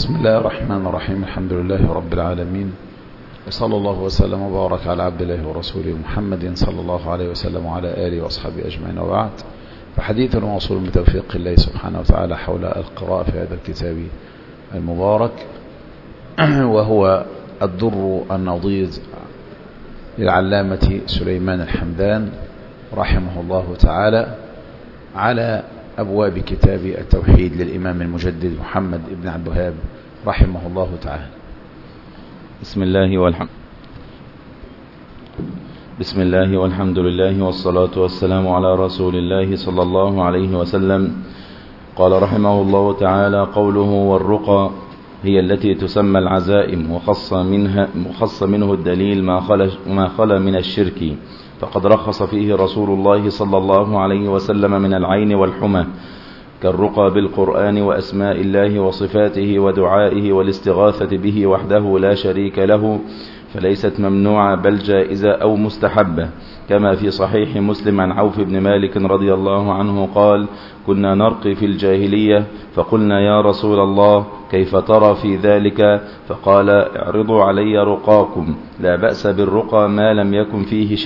بسم الله الرحمن الرحيم. الحمد لله رب العالمين، وصلى الله وسلم وبارك على عبد الله ورسوله محمد صلى الله عليه وسلم وعلى آله وأصحابه أجمعين، وبعد. فحديث موصول بتوفيق الله سبحانه وتعالى حول القراءة في هذا الكتاب المبارك، وهو الدر النضيد للعلامة سليمان الحمدان رحمه الله تعالى على أبواب كتاب التوحيد للإمام المجدد محمد بن عبد الوهاب رحمه الله تعالى. بسم الله والحمد لله والصلاة والسلام على رسول الله صلى الله عليه وسلم. قال رحمه الله تعالى: قوله والرقى هي التي تسمى العزائم، وخص منه الدليل ما خلا من الشرك، فقد رخص فيه رسول الله صلى الله عليه وسلم من العين والحمى، كالرقى بالقرآن وأسماء الله وصفاته ودعائه والاستغاثة به وحده لا شريك له، فليست ممنوعة بل جائزة أو مستحبة، كما في صحيح مسلم عن عوف بن مالك رضي الله عنه قال: كنا نرقي في الجاهلية فقلنا يا رسول الله كيف ترى في ذلك؟ فقال: اعرضوا علي رقاكم، لا بأس بالرقى ما لم يكن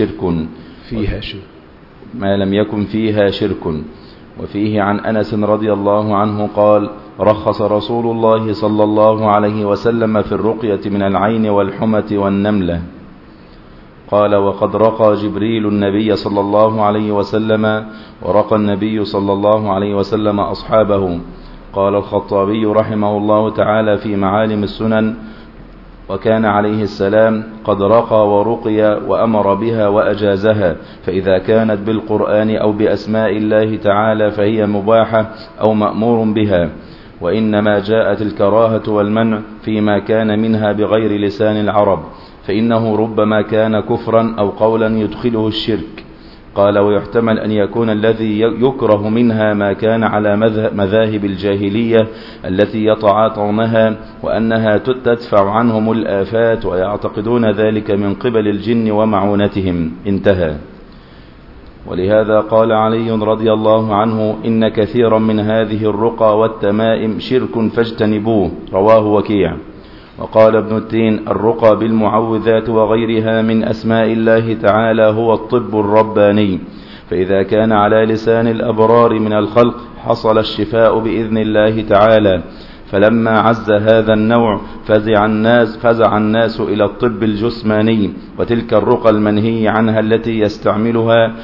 فيها شرك. وفيه عن أنس رضي الله عنه قال: رخص رسول الله صلى الله عليه وسلم في الرقية من العين والحمة والنملة. قال: وقد رقى جبريل النبي صلى الله عليه وسلم، ورقى النبي صلى الله عليه وسلم أصحابه. قال الخطابي رحمه الله تعالى في معالم السنن: وكان عليه السلام قد رقى ورقي وأمر بها وأجازها، فإذا كانت بالقرآن أو بأسماء الله تعالى فهي مباحة أو مأمور بها، وإنما جاءت الكراهة والمنع فيما كان منها بغير لسان العرب، فإنه ربما كان كفرا أو قولا يدخله الشرك. قال: ويحتمل أن يكون الذي يكره منها ما كان على مذاهب الجاهلية التي يتعاطونها، وأنها تدفع عنهم الآفات ويعتقدون ذلك من قبل الجن ومعونتهم. انتهى. ولهذا قال علي رضي الله عنه: إن كثيرا من هذه الرقى والتمائم شرك فاجتنبوه. رواه وكيع. وقال ابن التين: الرقى بالمعوذات وغيرها من أسماء الله تعالى هو الطب الرباني، فإذا كان على لسان الأبرار من الخلق حصل الشفاء بإذن الله تعالى. فلما عز هذا النوع فزع الناس إلى الطب الجسماني، وتلك الرقى المنهي عنها التي يستعملها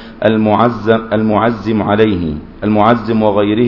المعزم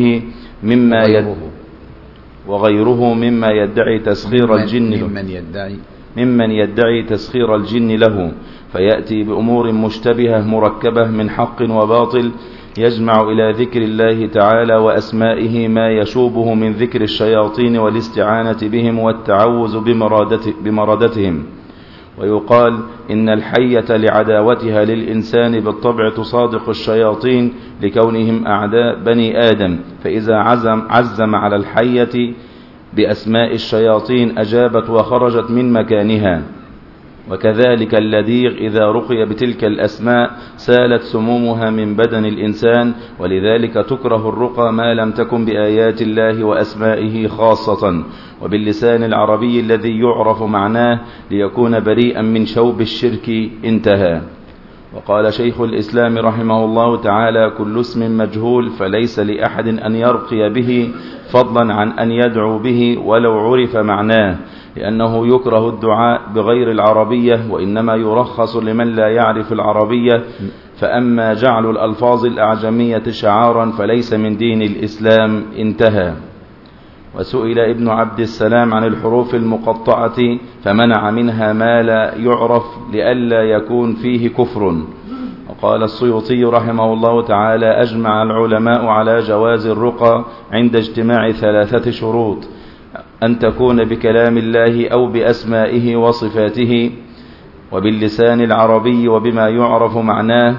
وغيره مما يدعي تسخير الجن ممن يدعي تسخير الجن له، فيأتي بأمور مشتبهة مركبة من حق وباطل، يجمع إلى ذكر الله تعالى وأسمائه ما يشوبه من ذكر الشياطين والاستعانة بهم والتعوذ بمرادتهم. ويقال إن الحية لعداوتها للإنسان بالطبع تصادق الشياطين لكونهم أعداء بني آدم، فإذا عزم على الحية بأسماء الشياطين أجابت وخرجت من مكانها. وكذلك اللديغ إذا رقي بتلك الأسماء سالت سمومها من بدن الإنسان، ولذلك تكره الرقى ما لم تكن بآيات الله وأسمائه خاصة وباللسان العربي الذي يعرف معناه، ليكون بريئا من شوب الشرك. انتهى. وقال شيخ الإسلام رحمه الله تعالى: كل اسم مجهول فليس لأحد أن يرقي به فضلا عن أن يدعو به ولو عرف معناه، لأنه يكره الدعاء بغير العربية، وإنما يرخص لمن لا يعرف العربية. فأما جعل الألفاظ الأعجمية شعارا فليس من دين الإسلام. انتهى. وسئل ابن عبد السلام عن الحروف المقطعة فمنع منها ما لا يعرف لئلا يكون فيه كفر. وقال السيوطي رحمه الله تعالى: أجمع العلماء على جواز الرقى عند اجتماع 3 شروط: أن تكون بكلام الله أو بأسمائه وصفاته وباللسان العربي وبما يعرف معناه،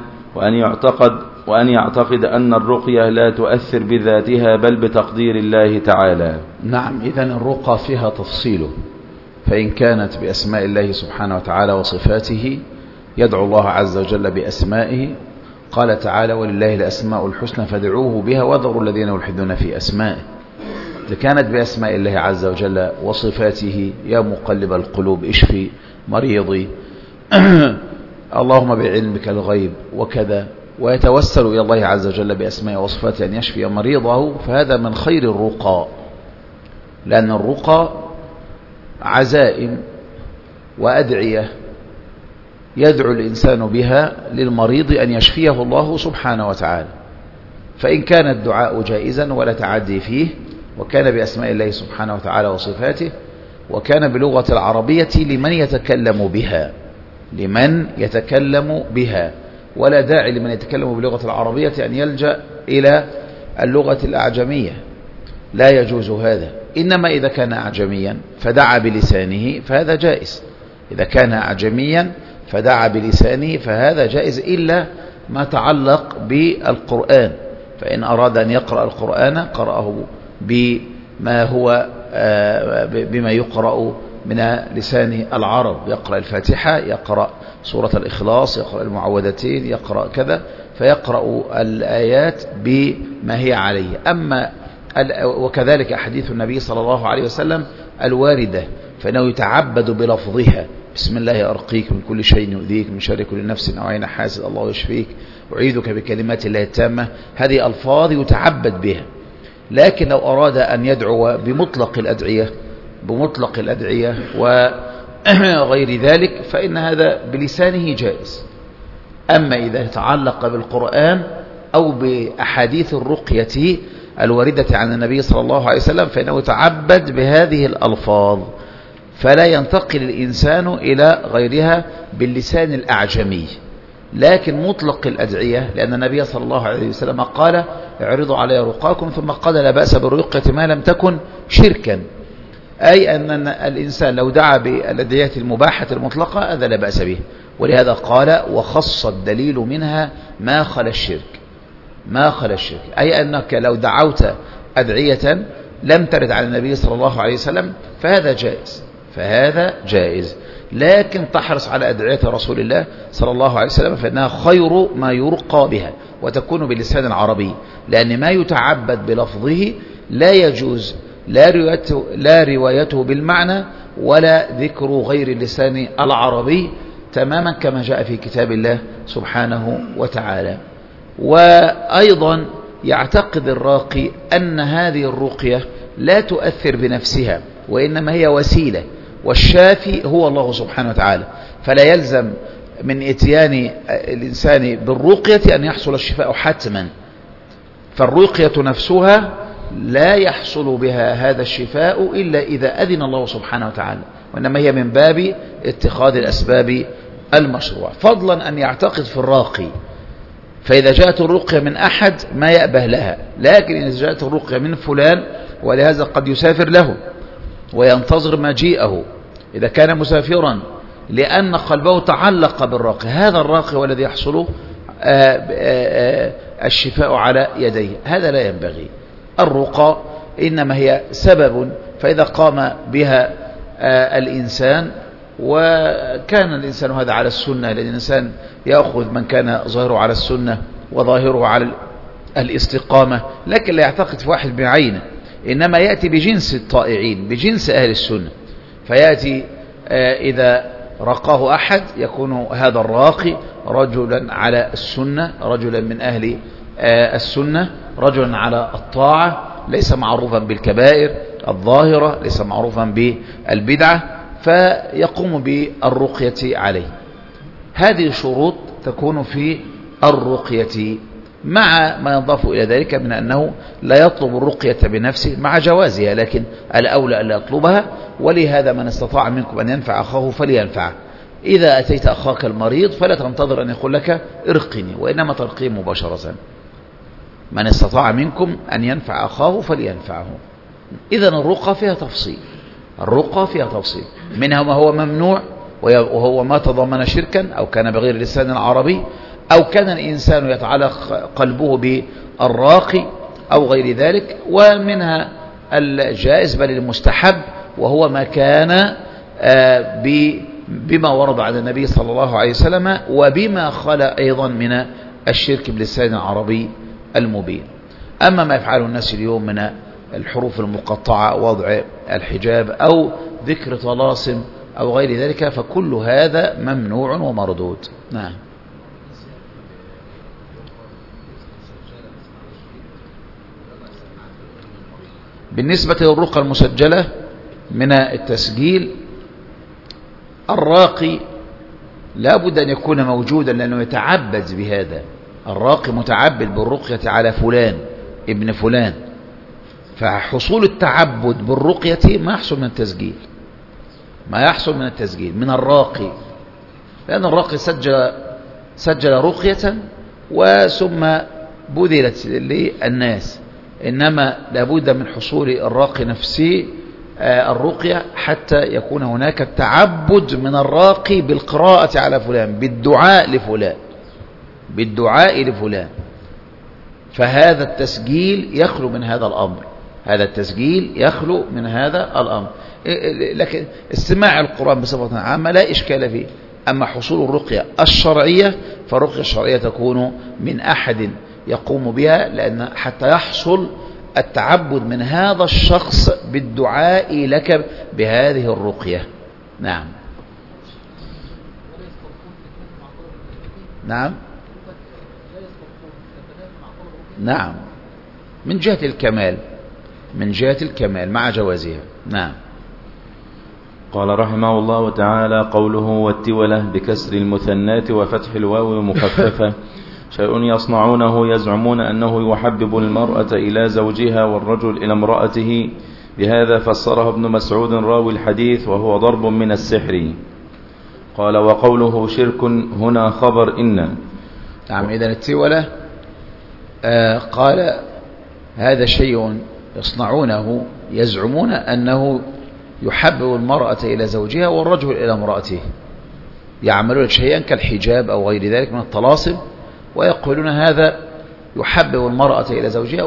وأن يعتقد أن الرقية لا تؤثر بذاتها بل بتقدير الله تعالى. نعم، إذن الرقى فيها تفصيله، فإن كانت بأسماء الله سبحانه وتعالى وصفاته يدعو الله عز وجل بأسمائه. قال تعالى: ولله الأسماء الحسنى فادعوه بها وذروا الذين يلحدون في أسمائه. كانت بأسماء الله عز وجل وصفاته: يا مقلب القلوب اشفي مريضي، اللهم بعلمك الغيب وكذا، ويتوسل إلى الله عز وجل بأسماء وصفاته أن يشفي مريضه، فهذا من خير الرقى، لأن الرقى عزائم وأدعية يدعو الإنسان بها للمريض أن يشفيه الله سبحانه وتعالى. فإن كان الدعاء جائزا ولا تعدي فيه، وكان بأسماء الله سبحانه وتعالى وصفاته، وكان بلغة العربية لمن يتكلم بها، ولا داعي لمن يتكلم بلغة العربية أن يلجأ إلى اللغة الأعجمية، لا يجوز هذا. إنما إذا كان أعجميا فدعا بلسانه فهذا جائز، إذا كان أعجميا فدعا بلسانه فهذا جائز، إلا ما تعلق بالقرآن، فإن أراد أن يقرأ القرآن قرأه بما يقرأ من لسان العرب، يقرأ الفاتحة، يقرأ سورة الإخلاص، يقرأ المعوذتين، يقرأ كذا، فيقرأ الآيات بما هي عليه. وكذلك أحاديث النبي صلى الله عليه وسلم الواردة، فإنه يتعبد بلفظها: بسم الله أرقيك من كل شيء يؤذيك، من شر كل نفس أو عين حاسد، الله يشفيك، أعيذك بكلمات الله التامة. هذه ألفاظ يتعبد بها. لكن لو أراد أن يدعو بمطلق الأدعية وغير ذلك فإن هذا بلسانه جائز. أما إذا يتعلق بالقرآن أو بأحاديث الرقية الواردة عن النبي صلى الله عليه وسلم فإنه يتعبد بهذه الألفاظ، فلا ينتقل الإنسان إلى غيرها باللسان الأعجمي. لكن مطلق الأدعية، لأن النبي صلى الله عليه وسلم قال: اعرضوا علي رقاكم، ثم قال: لا بأس بالرقية ما لم تكن شركا، أي أن الإنسان لو دعا بالأدعية المباحة المطلقة هذا لا بأس به. ولهذا قال: وخص الدليل منها ما خلا الشرك، أي أنك لو دعوت أدعية لم ترد على النبي صلى الله عليه وسلم فهذا جائز. لكن تحرص على أدعية رسول الله صلى الله عليه وسلم، فإنها خير ما يرقى بها، وتكون باللسان العربي، لأن ما يتعبد بلفظه لا يجوز لا روايته بالمعنى ولا ذكر غير اللسان العربي، تماما كما جاء في كتاب الله سبحانه وتعالى. وأيضا يعتقد الراقي أن هذه الرقية لا تؤثر بنفسها، وإنما هي وسيلة، والشافي هو الله سبحانه وتعالى، فلا يلزم من إتيان الإنسان بالرقية أن يحصل الشفاء حتما، فالرقية نفسها لا يحصل بها هذا الشفاء إلا إذا أذن الله سبحانه وتعالى، وإنما هي من باب اتخاذ الأسباب المشروع، فضلا أن يعتقد في الراقي. فإذا جاءت الرقية من أحد ما يأبه لها، لكن إذا جاءت الرقية من فلان، ولهذا قد يسافر له وينتظر مجيئه إذا كان مسافرا، لأن قلبه تعلق بالراقي، هذا الراقي والذي يحصل الشفاء على يديه، هذا لا ينبغي. الرقى إنما هي سبب، فإذا قام بها الإنسان، وكان الإنسان هذا على السنة، لأن الإنسان يأخذ من كان ظاهره على السنة وظاهره على الاستقامة، لكن لا يعتقد في واحد بعينه، إنما يأتي بجنس الطائعين، بجنس أهل السنة، فيأتي إذا رقاه أحد يكون هذا الراقي رجلا على السنة، رجلا من أهل السنة، رجلا على الطاعة، ليس معروفا بالكبائر الظاهرة، ليس معروفا بالبدعة، فيقوم بالرقية عليه. هذه شروط تكون في الرقية، مع ما يضاف إلى ذلك من أنه لا يطلب الرقية بنفسه مع جوازها، لكن الأولى أن لا يطلبها. ولهذا من استطاع منكم أن ينفع أخاه فلينفعه. إذا أتيت أخاك المريض فلا تنتظر أن يقول لك ارقني، وإنما ترقيه مباشرة. من استطاع منكم أن ينفع أخاه فلينفعه. إذن الرقى فيها تفصيل، منها ما هو ممنوع وهو ما تضمن شركا، أو كان بغير لسان العربي، أو كان الإنسان يتعلق قلبه بالراقي أو غير ذلك، ومنها الجائز بل المستحب، وهو ما كان بما ورد عن النبي صلى الله عليه وسلم، وبما خلا أيضا من الشرك بلسان العربي المبين. أما ما يفعله الناس اليوم من الحروف المقطعة، وضع الحجاب، أو ذكر طلاسم أو غير ذلك، فكل هذا ممنوع ومردود. نعم. بالنسبة للرقى المسجلة من التسجيل، الراقي لا بد أن يكون موجودا، لأنه يتعبد بهذا. الراقي متعبد بالرقية على فلان ابن فلان، فحصول التعبد بالرقية ما يحصل من التسجيل، ما يحصل من التسجيل من الراقي، لأن الراقي سجل رقية وثم بذلت للناس، إنما لابد من حصول الراقي نفسه الرقية حتى يكون هناك التعبد من الراقي بالقراءة على فلان، بالدعاء لفلان، بالدعاء لفلان. فهذا التسجيل يخلو من هذا الأمر، هذا التسجيل يخلو من هذا الأمر. لكن استماع القرآن بصفة عامة لا إشكال فيه. أما حصول الرقية الشرعية، فالرقية الشرعية تكون من أحد يقوم بها، لأن حتى يحصل التعبد من هذا الشخص بالدعاء لك بهذه الرقية. نعم. نعم. نعم، من جهة الكمال، من جهة الكمال مع جوازها. نعم. قال رحمه الله تعالى: قوله والتولة بكسر المثنات وفتح الواو مخففة شيء يصنعونه يزعمون أنه يحبب المرأة إلى زوجها والرجل إلى امرأته، بهذا فسره ابن مسعود راوي الحديث، وهو ضرب من السحر. قال: وقوله شرك هنا خبر إن. نعم، إذن التولة قال هذا شيء يصنعونه يزعمون أنه يحبب المرأة إلى زوجها والرجل إلى امرأته، يعملون شيئا كالحجاب أو غير ذلك من الطلاسم، ويقولون هذا يحبب المرأة إلى زوجها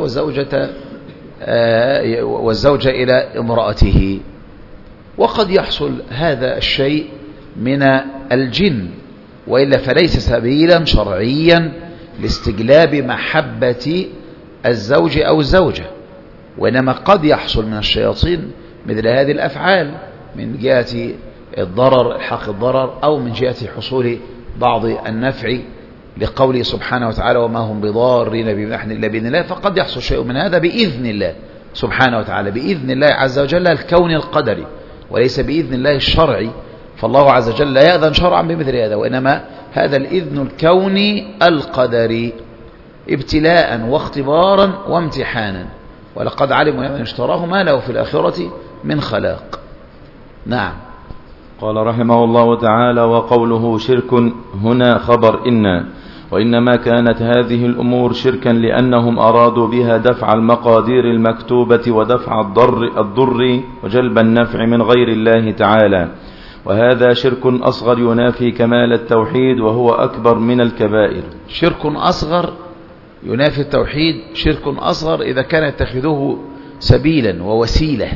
والزوجة إلى امرأته. وقد يحصل هذا الشيء من الجن، وإلا فليس سبيلا شرعيا لاستجلاب محبة الزوج أو الزوجة، وإنما قد يحصل من الشياطين مثل هذه الأفعال من جهة الضرر، الحق الضرر، أو من جهة حصول بعض النفع، لقوله سبحانه وتعالى: وما هم بضارين بأحد إلا بإذن الله. فقد يحصل شيء من هذا بإذن الله سبحانه وتعالى، بإذن الله عز وجل الكون القدري، وليس بإذن الله الشرعي. فالله عز وجل لا يأذن شرعا بمثل هذا، وإنما هذا الإذن الكوني القدري ابتلاء واختبارا وامتحانا، ولقد علموا من اشتراه ما له في الآخرة من خلاق. نعم. قال رحمه الله تعالى: وقوله شرك هنا خبر إن، وإنما كانت هذه الأمور شركا لأنهم أرادوا بها دفع المقادير المكتوبة ودفع الضر وجلب النفع من غير الله تعالى، وهذا شرك أصغر ينافي كمال التوحيد، وهو أكبر من الكبائر. شرك أصغر ينافي التوحيد، شرك أصغر إذا كان يتخذه سبيلا ووسيلة،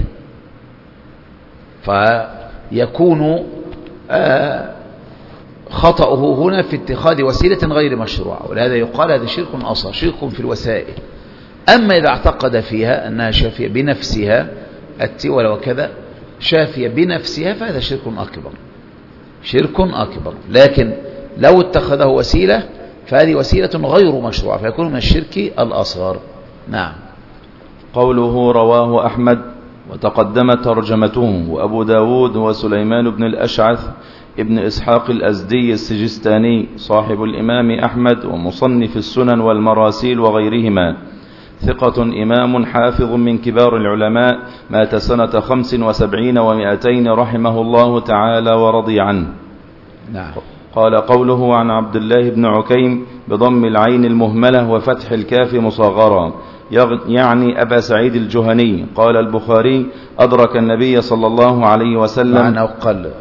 فيكون خطأه هنا في اتخاذ وسيلة غير مشروعة، ولهذا يقال هذا شرك أصغر، شرك في الوسائل. أما إذا اعتقد فيها أنها شافية بنفسها، التولة وكذا شافية بنفسها، فهذا شرك أكبر، شرك أكبر. لكن لو اتخذه وسيلة فهذه وسيلة غير مشروعة، فيكون من الشرك الأصغر. نعم. قوله رواه أحمد وتقدمت ترجمته، وأبو داود هو سليمان بن الأشعث ابن إسحاق الأزدي السجستاني صاحب الإمام أحمد ومصنف السنن والمراسيل وغيرهما، ثقة إمام حافظ من كبار العلماء، مات سنة 75 و200 رحمه الله تعالى ورضي عنه. نعم. قال: قوله عن عبد الله بن عكيم بضم العين المهملة وفتح الكاف مصغرا، يعني أبا سعيد الجهني. قال البخاري: أدرك النبي صلى الله عليه وسلم. معنى أقل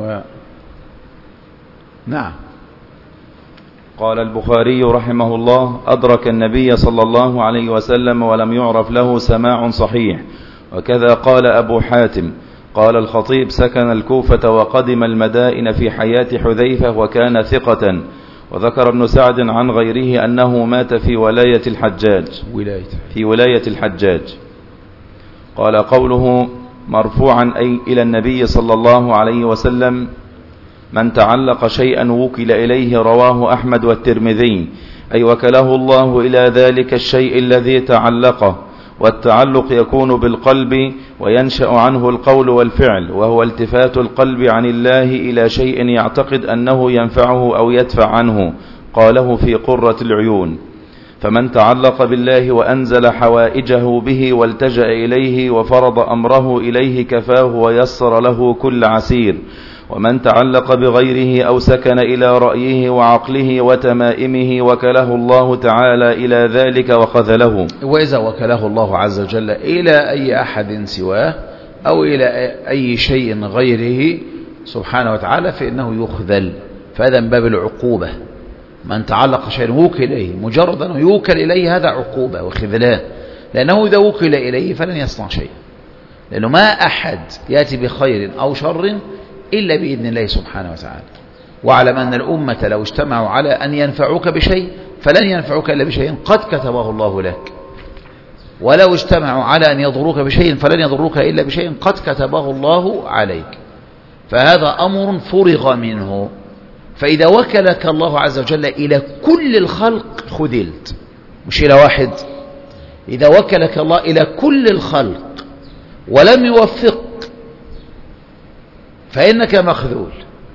نعم. قال البخاري رحمه الله: أدرك النبي صلى الله عليه وسلم ولم يعرف له سماع صحيح. وكذا قال أبو حاتم. قال الخطيب: سكن الكوفة وقدم المدائن في حياة حذيفة وكان ثقة. وذكر ابن سعد عن غيره أنه مات في ولاية الحجاج. قال قوله مرفوعا أي إلى النبي صلى الله عليه وسلم: من تعلق شيئا وكل إليه، رواه أحمد والترمذي، أي وكله الله إلى ذلك الشيء الذي تعلقه. والتعلق يكون بالقلب وينشأ عنه القول والفعل، وهو التفات القلب عن الله إلى شيء يعتقد أنه ينفعه أو يدفع عنه، قاله في قرة العيون. فمن تعلق بالله وأنزل حوائجه به والتجأ إليه وفرض أمره إليه كفاه ويسر له كل عسير. ومن تعلق بغيره أو سكن إلى رأيه وعقله وتمائمه وكله الله تعالى إلى ذلك وخذله. وإذا وكله الله عز وجل إلى أي أحد سواه أو إلى أي شيء غيره سبحانه وتعالى فإنه يخذل، فهذا من باب العقوبة. من تعلق شيء وكل إليه، مجرد أنه يوكل إليه هذا عقوبة وخذلان، لأنه إذا وكل إليه فلن يصنع شيء، لأنه ما أحد يأتي بخير أو شر إلا بإذن الله سبحانه وتعالى. واعلم أن الأمة لو اجتمعوا على أن ينفعوك بشيء فلن ينفعوك إلا بشيء قد كتبه الله لك، ولو اجتمعوا على أن يضروك بشيء فلن يضروك إلا بشيء قد كتبه الله عليك. فهذا أمر فرغ منه. فإذا وكلك الله عز وجل إلى كل الخلق خذلت، مش إلى واحد. إذا وكلك الله إلى كل الخلق ولم يوفق فإنك مخذول.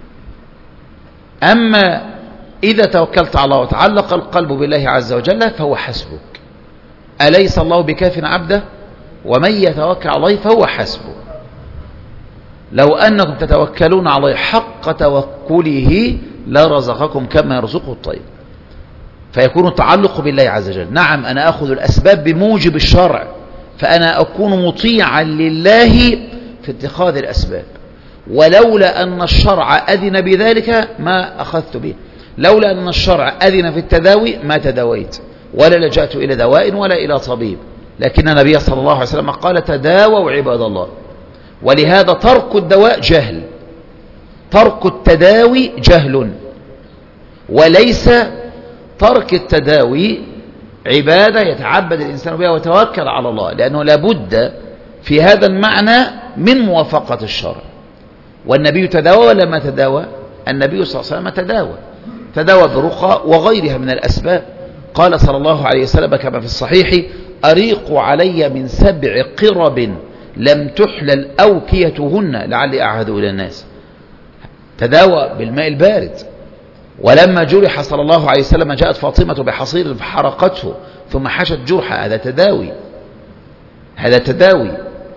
أما إذا توكلت على الله وتعلق القلب بالله عز وجل فهو حسبك. أليس الله بكاف عبده؟ ومن يتوكل عليه فهو حسبه. لو أنكم تتوكلون عليه حق توكله لرزقكم كما يرزقه الطير. فيكون التعلق بالله عز وجل. نعم أنا أخذ الأسباب بموجب الشرع، فأنا أكون مطيعا لله في اتخاذ الأسباب، ولولا أن الشرع أذن بذلك ما أخذت به. لولا أن الشرع أذن في التداوي ما تداويت ولا لجأت إلى دواء ولا إلى طبيب. لكن النبي صلى الله عليه وسلم قال تداووا عباد الله. ولهذا ترك الدواء جهل، ترك التداوي جهل، وليس ترك التداوي عبادة يتعبد الإنسان بها ويتوكل على الله، لأنه لابد في هذا المعنى من موافقة الشرع. والنبي تداوى ولا ما تداوى؟ النبي صلى الله عليه وسلم تداوى برقى وغيرها من الأسباب. قال صلى الله عليه وسلم كما في الصحيح: أريقوا علي من 7 قرب لم تحلل أوكيتهن لعلي أعهد إلى الناس. تداوى بالماء البارد. ولما جرح صلى الله عليه وسلم جاءت فاطمة بحصير فحرقته ثم حشت جرحه. هذا تداوي، هذا تداوي.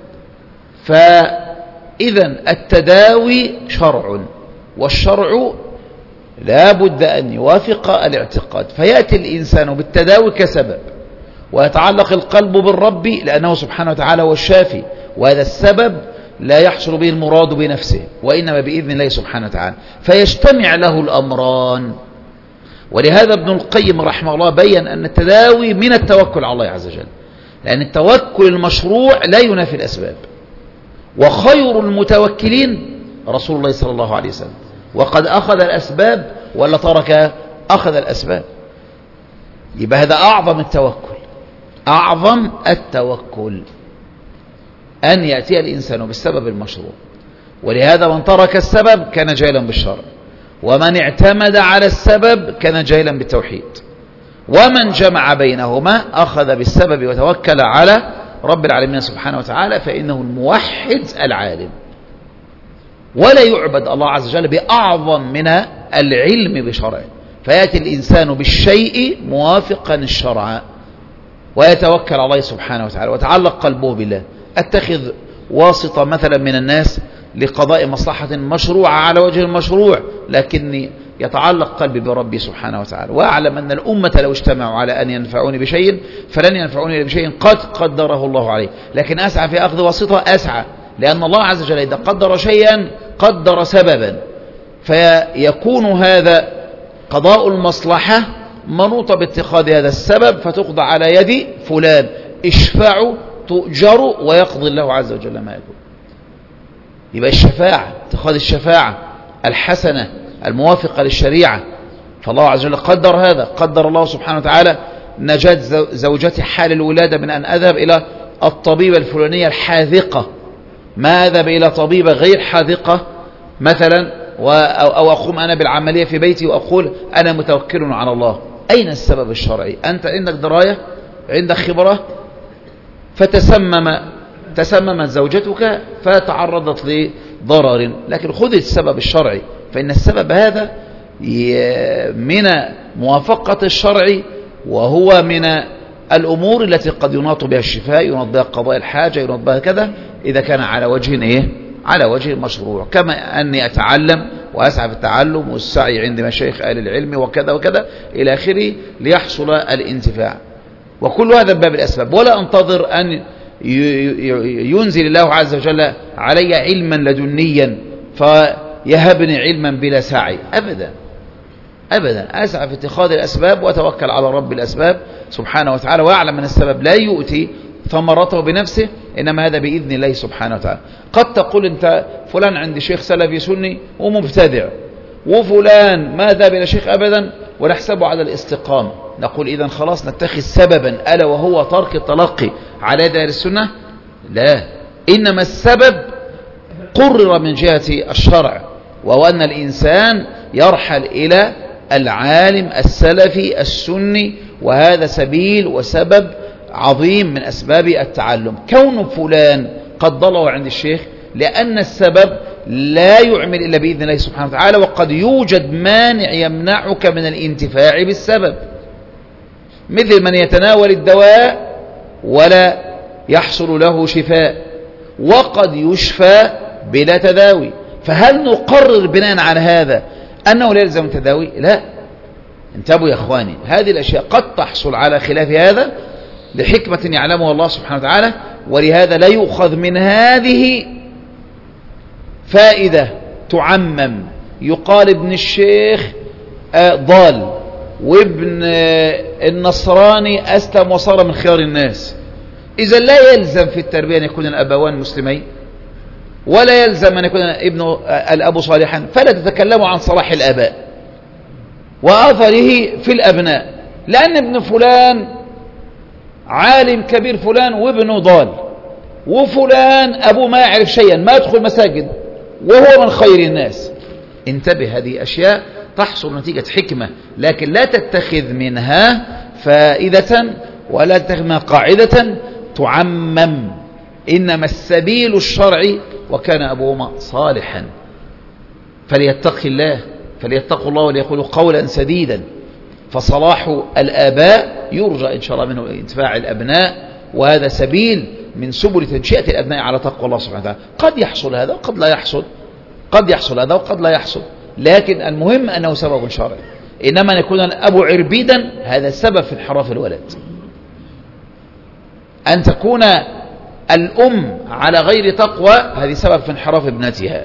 فإذا التداوي شرع، والشرع لا بد أن يوافق الاعتقاد. فيأتي الإنسان بالتداوي كسبب، ويتعلق القلب بالرب لأنه سبحانه وتعالى هو الشافي، وهذا السبب لا يحصل به المراد بنفسه وإنما بإذن الله سبحانه وتعالى، فيجتمع له الأمران. ولهذا ابن القيم رحمه الله بيّن أن التداوي من التوكل على الله عز وجل، لأن التوكل المشروع لا ينافي الأسباب. وخير المتوكلين رسول الله صلى الله عليه وسلم، وقد أخذ الأسباب ولا ترك أخذ الأسباب. يبقى هذا أعظم التوكل، أعظم التوكل أن يأتي الإنسان بالسبب المشروع. ولهذا من ترك السبب كان جاهلا بالشرع، ومن اعتمد على السبب كان جاهلا بالتوحيد، ومن جمع بينهما أخذ بالسبب وتوكل على رب العالمين سبحانه وتعالى فإنه الموحد العالم. ولا يعبد الله عز وجل بأعظم من العلم بشرعه. فيأتي الإنسان بالشيء موافقا الشرع ويتوكل على الله سبحانه وتعالى وتعلق قلبه بالله. أتخذ واسطة مثلا من الناس لقضاء مصلحة مشروعة على وجه المشروع، لكني يتعلق قلبي بربي سبحانه وتعالى، وأعلم أن الأمة لو اجتمعوا على أن ينفعوني بشيء فلن ينفعوني بشيء قد قدره الله عليه. لكن أسعى في أخذ واسطة، أسعى لأن الله عز وجل إذا قدر شيئا قدر سببا، فيكون هذا قضاء المصلحة منوط باتخاذ هذا السبب، فتقضى على يد فلان، اشفعوا تؤجر ويقضي الله عز وجل ما يكون. يبقى الشفاعة، اتخاذ الشفاعة الحسنة الموافقة للشريعة، فالله عز وجل قدر هذا. قدر الله سبحانه وتعالى نجاة زوجتي حال الولادة من أن أذهب إلى الطبيبة الفلانية الحاذقة ما أذهب إلى طبيبة غير حاذقة مثلا، أو أقوم أنا بالعملية في بيتي وأقول أنا متوكل على الله. أين السبب الشرعي؟ أنت عندك دراية، عندك خبرة، تسممت زوجتك فتعرضت لضرر، لكن خذ السبب الشرعي، فإن السبب هذا من موافقة الشرع، وهو من الأمور التي قد يناط بها الشفاء، يناط بها قضاء الحاجة، يناط بها كذا، إذا كان على وجه على وجه مشروع، كما أني أتعلم وأسعى في التعلم والسعي عند مشايخ أهل العلم وكذا وكذا إلى آخره ليحصل الانتفاع. وكل هذا باب الأسباب، ولا أنتظر أن ينزل الله عز وجل علي علما لدنيا فيهبني علما بلا سعي، أبدا أبدا. أسعى في اتخاذ الأسباب وأتوكل على رب الأسباب سبحانه وتعالى، وأعلم أن السبب لا يؤتي ثمرته بنفسه، إنما هذا بإذن الله سبحانه وتعالى. قد تقول أنت فلان عند شيخ سلفي سني ومبتدع، وفلان ما ذهب إلى شيخ أبدا ونحسبه على الاستقامة، نقول إذن خلاص نتخذ سببا ألا وهو ترك التلقي على دار السنة؟ لا، إنما السبب قرر من جهة الشرع، وهو أن الإنسان يرحل إلى العالم السلفي السني، وهذا سبيل وسبب عظيم من أسباب التعلم. كون فلان قد ضلوا عند الشيخ لأن السبب لا يعمل إلا بإذن الله سبحانه وتعالى، وقد يوجد مانع يمنعك من الانتفاع بالسبب، مثل من يتناول الدواء ولا يحصل له شفاء، وقد يشفى بلا تداوي. فهل نقرر بناء على هذا أنه لا يلزم التداوي؟ لا، انتبهوا يا أخواني، هذه الأشياء قد تحصل على خلاف هذا لحكمة يعلمها الله سبحانه وتعالى، ولهذا لا يؤخذ من هذه فائدة تعمم، يقال ابن الشيخ ضال، وابن النصراني أسلم وصار من خيار الناس. إذا لا يلزم في التربية أن يكون الأبوان مسلمين، ولا يلزم أن يكون ابن الأب صالحا، فلا تتكلموا عن صلاح الآباء وأثره في الأبناء، لأن ابن فلان عالم كبير فلان وابنه ضال، وفلان أبوه ما يعرف شيئا، ما يدخل مساجد وهو من خير الناس. انتبه، هذه أشياء تحصل نتيجة حكمة، لكن لا تتخذ منها فائدة ولا تتخذ منها قاعدة تعمم، إنما السبيل الشرعي، وكان أبوهما صالحا فليتقي الله، فليتقوا الله وليقولوا قولا سديدا. فصلاح الآباء يرجى إن شاء الله منه انتفاع الأبناء، وهذا سبيل من سبل تنشئة الأبناء على تقوى الله سبحانه وتعالى. قد يحصل هذا وقد لا يحصل، قد يحصل هذا وقد لا يحصل، لكن المهم أنه سبب شرعي. إنما أن يكون الأب عربيدا هذا سبب في انحراف الولد، أن تكون الأم على غير تقوى هذه سبب في انحراف ابنتها،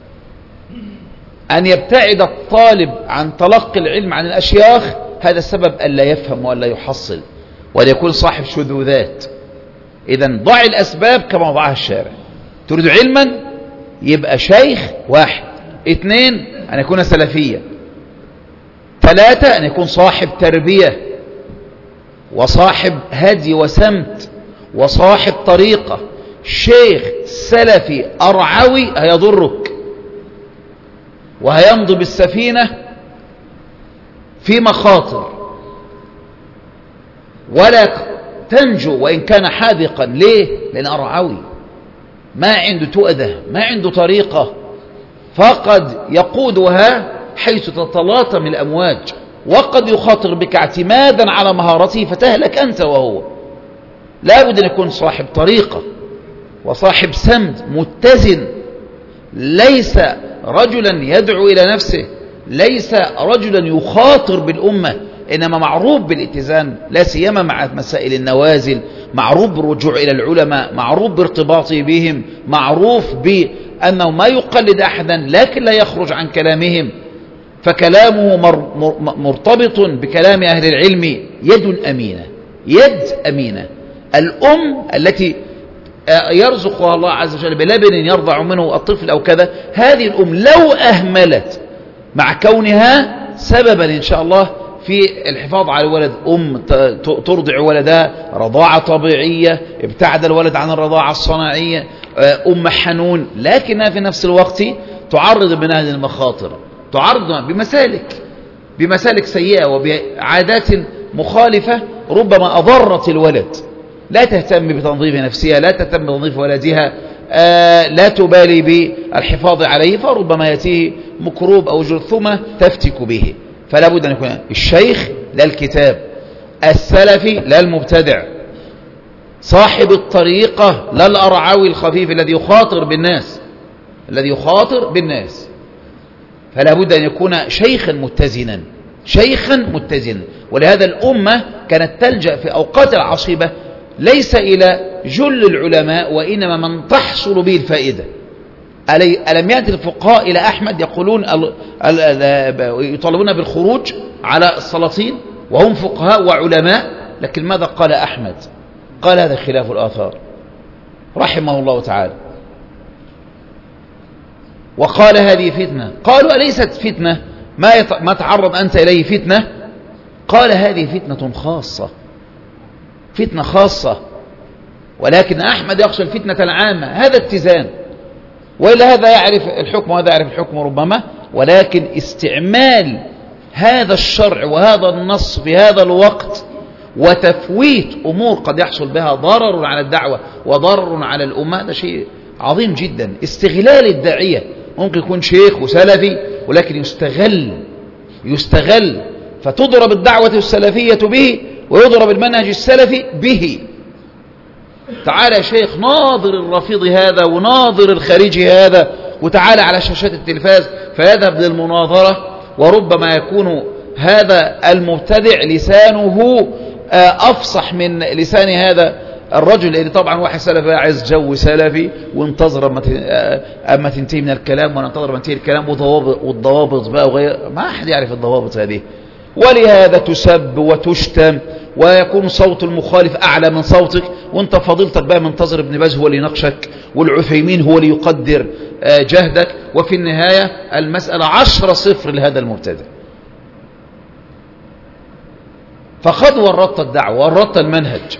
أن يبتعد الطالب عن تلقي العلم عن الأشياخ هذا السبب ألا يفهم وألا يحصل ولا يكون صاحب شذوذات. إذن ضع الأسباب كما وضعها الشارع. تريد علما يبقى شيخ واحد، 2 أن يكون سلفيا، 3 أن يكون صاحب تربية وصاحب هدي وسمت وصاحب طريقة. شيخ سلفي أرعوي هيضرك وهيمضي بالسفينة في مخاطر ولا تنجو وإن كان حاذقا. ليه؟ لأن أرعوي ما عنده تؤدة، ما عنده طريقة، فقد يقودها حيث تتلاطم الأمواج، وقد يخاطر بك اعتمادا على مهارته فتهلك أنت وهو. لا بد أن يكون صاحب طريقة وصاحب سمت متزن، ليس رجلا يدعو إلى نفسه، ليس رجلا يخاطر بالأمة، إنما معروف بالاتزان، لا سيما مع مسائل النوازل، معروف بالرجوع إلى العلماء، معروف بارتباطه بهم، معروف بأنه ما يقلد أحدا لكن لا يخرج عن كلامهم، فكلامه مرتبط بكلام أهل العلم. يد أمينة، يد أمينة. الأم التي يرزقها الله عز وجل بلبن يرضع منه الطفل أو كذا، هذه الأم لو أهملت مع كونها سببا إن شاء الله في الحفاظ على الولد، ترضع ولدها رضاعة طبيعية، ابتعد الولد عن الرضاعة الصناعية، حنون، لكنها في نفس الوقت تعرض من هذه المخاطر، تعرض بمسالك سيئة وبعادات مخالفة ربما أضرت الولد. لا تهتم بتنظيف نفسها، لا تهتم بتنظيف ولدها، لا تبالي بالحفاظ عليه، فربما يأتيه مكروب أو جرثومة تفتك به. فلا بد أن يكون الشيخ لا الكتاب، السلفي لا المبتدع، صاحب الطريقة لا الأرعوي الخفيف الذي يخاطر بالناس، فلا بد أن يكون شيخا متزنا. ولهذا الأمة كانت تلجأ في أوقات العصيبة ليس إلى جل العلماء، وإنما من تحصل به الفائدة. ألم يأتي الفقهاء إلى أحمد يقولون يطالبون بالخروج على السلاطين وهم فقهاء وعلماء، لكن ماذا قال أحمد؟ قال هذا خلاف الآثار رحمه الله تعالى، وقال هذه فتنة. قالوا أليست فتنة ما تعرض أنت إليه فتنة؟ قال هذه فتنة خاصة، ولكن أحمد يقصد الفتنة العامة. هذا اتزان، وإلا هذا يعرف الحكم وهذا يعرف الحكم ربما، ولكن استعمال هذا الشرع وهذا النص في هذا الوقت وتفويت أمور قد يحصل بها ضرر على الدعوة وضرر على الأمة، هذا شيء عظيم جدا. استغلال الداعية، ممكن يكون شيخ وسلفي ولكن يستغل فتضرب الدعوة السلفية به ويضرب المنهج السلفي به. تعالى يا شيخ ناظر الرافضي هذا وناظر الخارجي هذا، وتعالى على شاشات التلفاز فيذهب للمناظرة، وربما يكون هذا المبتدع لسانه أفصح من لسان هذا الرجل، اللي طبعا واحد سلفي عايز جو سلفي وانتظر أما تنتهي من الكلام، وننتظر ما تنتهي الكلام، والضوابط بقى وغير، ما أحد يعرف الضوابط هذه. ولهذا تسب وتشتم ويكون صوت المخالف أعلى من صوتك، وانت فضيلتك بقى منتظر ابن باز هو اللي يناقشك، والعثيمين هو اللي يقدر جهدك، وفي النهاية المسألة 10-0 لهذا المبتدع. فقد ورطت الدعوة ورطت المنهج.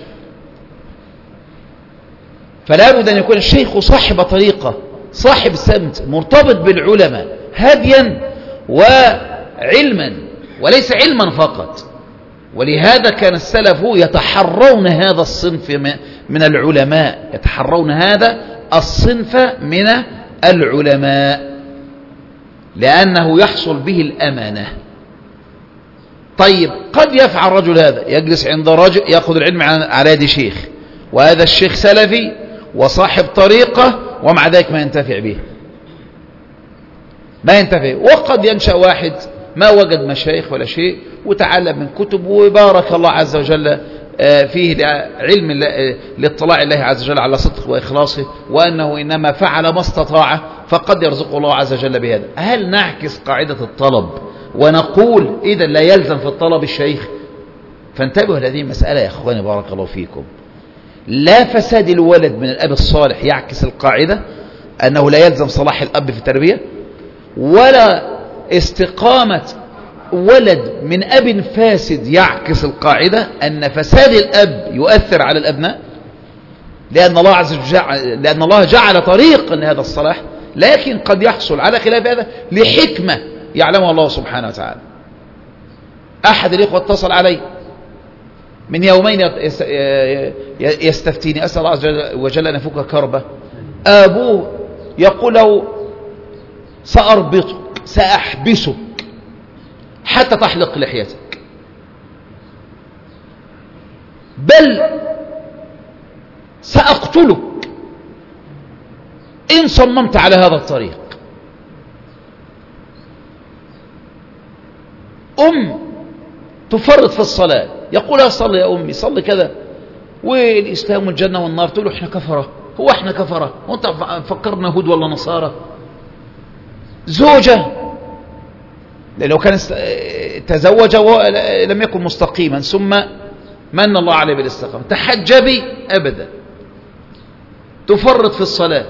فلا بد أن يكون الشيخ صاحب طريقة، صاحب سمت، مرتبط بالعلماء هديا وعلما، وليس علما فقط. ولهذا كان السلف يتحرون هذا الصنف من العلماء، يتحرون هذا الصنف من العلماء لأنه يحصل به الأمانة. طيب قد يفعل رجل هذا، يجلس عند رجل يأخذ العلم على يد شيخ، وهذا الشيخ سلفي وصاحب طريقة، ومع ذلك ما ينتفع به، ما ينتفع. وقد ينشأ واحد ما وجد مشايخ ولا شيء وتعلم من كتب، وبارك الله عز وجل فيه علم لاطلاع الله عز وجل على صدق وإخلاصه، وأنه إنما فعل ما استطاع، فقد يرزق الله عز وجل بهذا. هل نعكس قاعدة الطلب ونقول إذا لا يلزم في الطلب الشيخ؟ فانتبهوا لهذه المسألة يا أخواني بارك الله فيكم. لا فساد الولد من الأب الصالح يعكس القاعدة أنه لا يلزم صلاح الأب في التربية، ولا استقامة ولد من أب فاسد يعكس القاعدة أن فساد الأب يؤثر على الأبناء، لأن الله جعل طريقا لهذا الصلاح، لكن قد يحصل على خلاف هذا لحكمة يعلمها الله سبحانه وتعالى. أحد الإخوة اتصل علي من يومين يستفتيني، أسأل الله عز وجل أن يفك كربه. أبوه يقول له سأربطك، سأحبسك حتى تحلق لحيتك، بل سأقتلك إن صممت على هذا الطريق. تفرط في الصلاة، يقول لها صلي يا أمي، صلي كذا، والإسلام والجنة والنار، تقول له إحنا كفرة، هو إحنا كفرة وأنت فكرنا هود ولا نصارى. زوجة لأنه كان تزوج ولم يكن مستقيما ثم من الله عليه بالاستقامة، تحجبي أبدا، تفرط في الصلاة،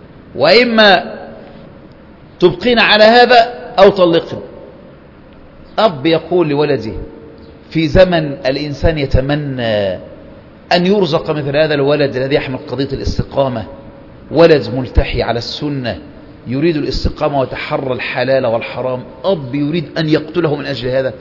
وإما تبقين على هذا أو طلقين. أب يقول لولده في زمن الإنسان يتمنى أن يرزق مثل هذا الولد الذي يحمل قضية الاستقامة، ولد ملتحي على السنة يريد الاستقامة وتحرى الحلال والحرام، أب يريد أن يقتله من أجل هذا.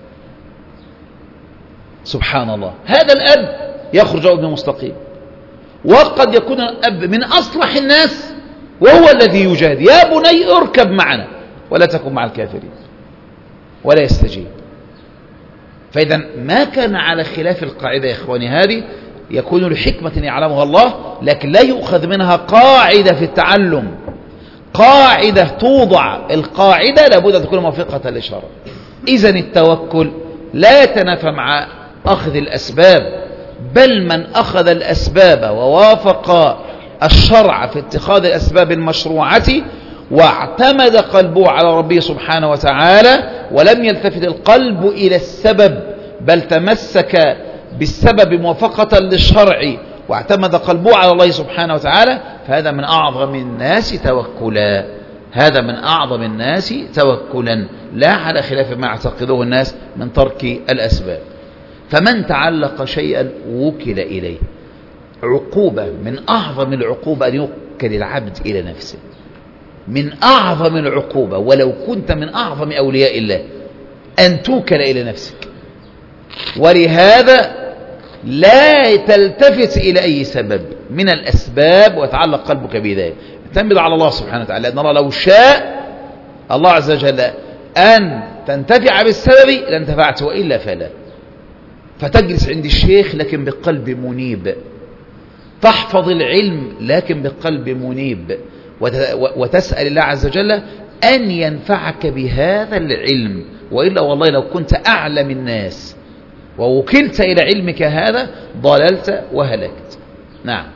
سبحان الله، هذا الأب يخرج ابن مستقيم، وقد يكون الأب من أصلح الناس وهو الذي يجاهد، يا بني اركب معنا ولا تكن مع الكافرين، ولا يستجيب. فإذا ما كان على خلاف القاعدة يا إخواني هذه يكون لحكمة يعلمها الله، لكن لا يؤخذ منها قاعدة في التعلم، قاعدة توضع، القاعدة لابد أن تكون موافقة للشرع. إذن التوكل لا يتنافى مع أخذ الأسباب، بل من أخذ الأسباب ووافق الشرع في اتخاذ الأسباب المشروعة واعتمد قلبه على ربه سبحانه وتعالى ولم يلتفت القلب إلى السبب بل تمسك بالسبب موافقة للشرع واعتمد قلبه على الله سبحانه وتعالى، فهذا من أعظم الناس توكلا، هذا من أعظم الناس توكلا، لا على خلاف ما اعتقده الناس من ترك الأسباب. فمن تعلق شيئا وكل إليه. عقوبة من أعظم العقوبة أن يوكل العبد إلى نفسه، من أعظم العقوبة ولو كنت من أعظم أولياء الله أن توكل إلى نفسك. ولهذا لا تلتفت إلى أي سبب من الأسباب ويتعلق قلبك بذلك، اعتمد على الله سبحانه وتعالى، لأن الله لو شاء الله عز وجل أن تنتفع بالسبب لانتفعت وإلا فلا. فتجلس عند الشيخ لكن بقلب منيب، تحفظ العلم لكن بقلب منيب، وتسأل الله عز وجل أن ينفعك بهذا العلم، وإلا والله لو كنت أعلم الناس ووكلت إلى علمك هذا ضللت وهلكت. نعم.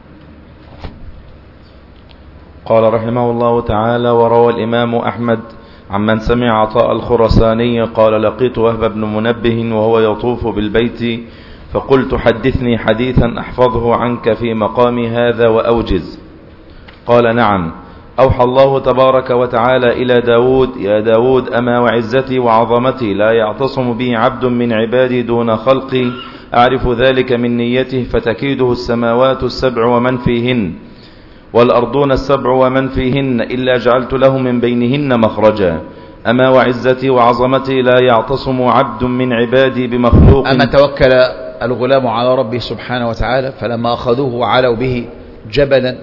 قال رحمه الله تعالى: وروى الإمام أحمد عمن سمع عطاء الخرساني قال: لقيت وهب بن منبه وهو يطوف بالبيت فقلت: حدثني حديثا أحفظه عنك في مقام هذا وأوجز. قال: نعم. أوحى الله تبارك وتعالى إلى داود: يا داود أما وعزتي وعظمتي لا يعتصم بي عبد من عبادي دون خلقي، أعرف ذلك من نيته، فتكيده السماوات السبع ومن فيهن والأرضون السبع ومن فيهن إلا جعلت له من بينهن مخرجا. أما وعزتي وعظمتي لا يعتصم عبد من عبادي بمخلوق. أما توكل الغلام على ربه سبحانه وتعالى، فلما أخذوه وعلوا به جبلا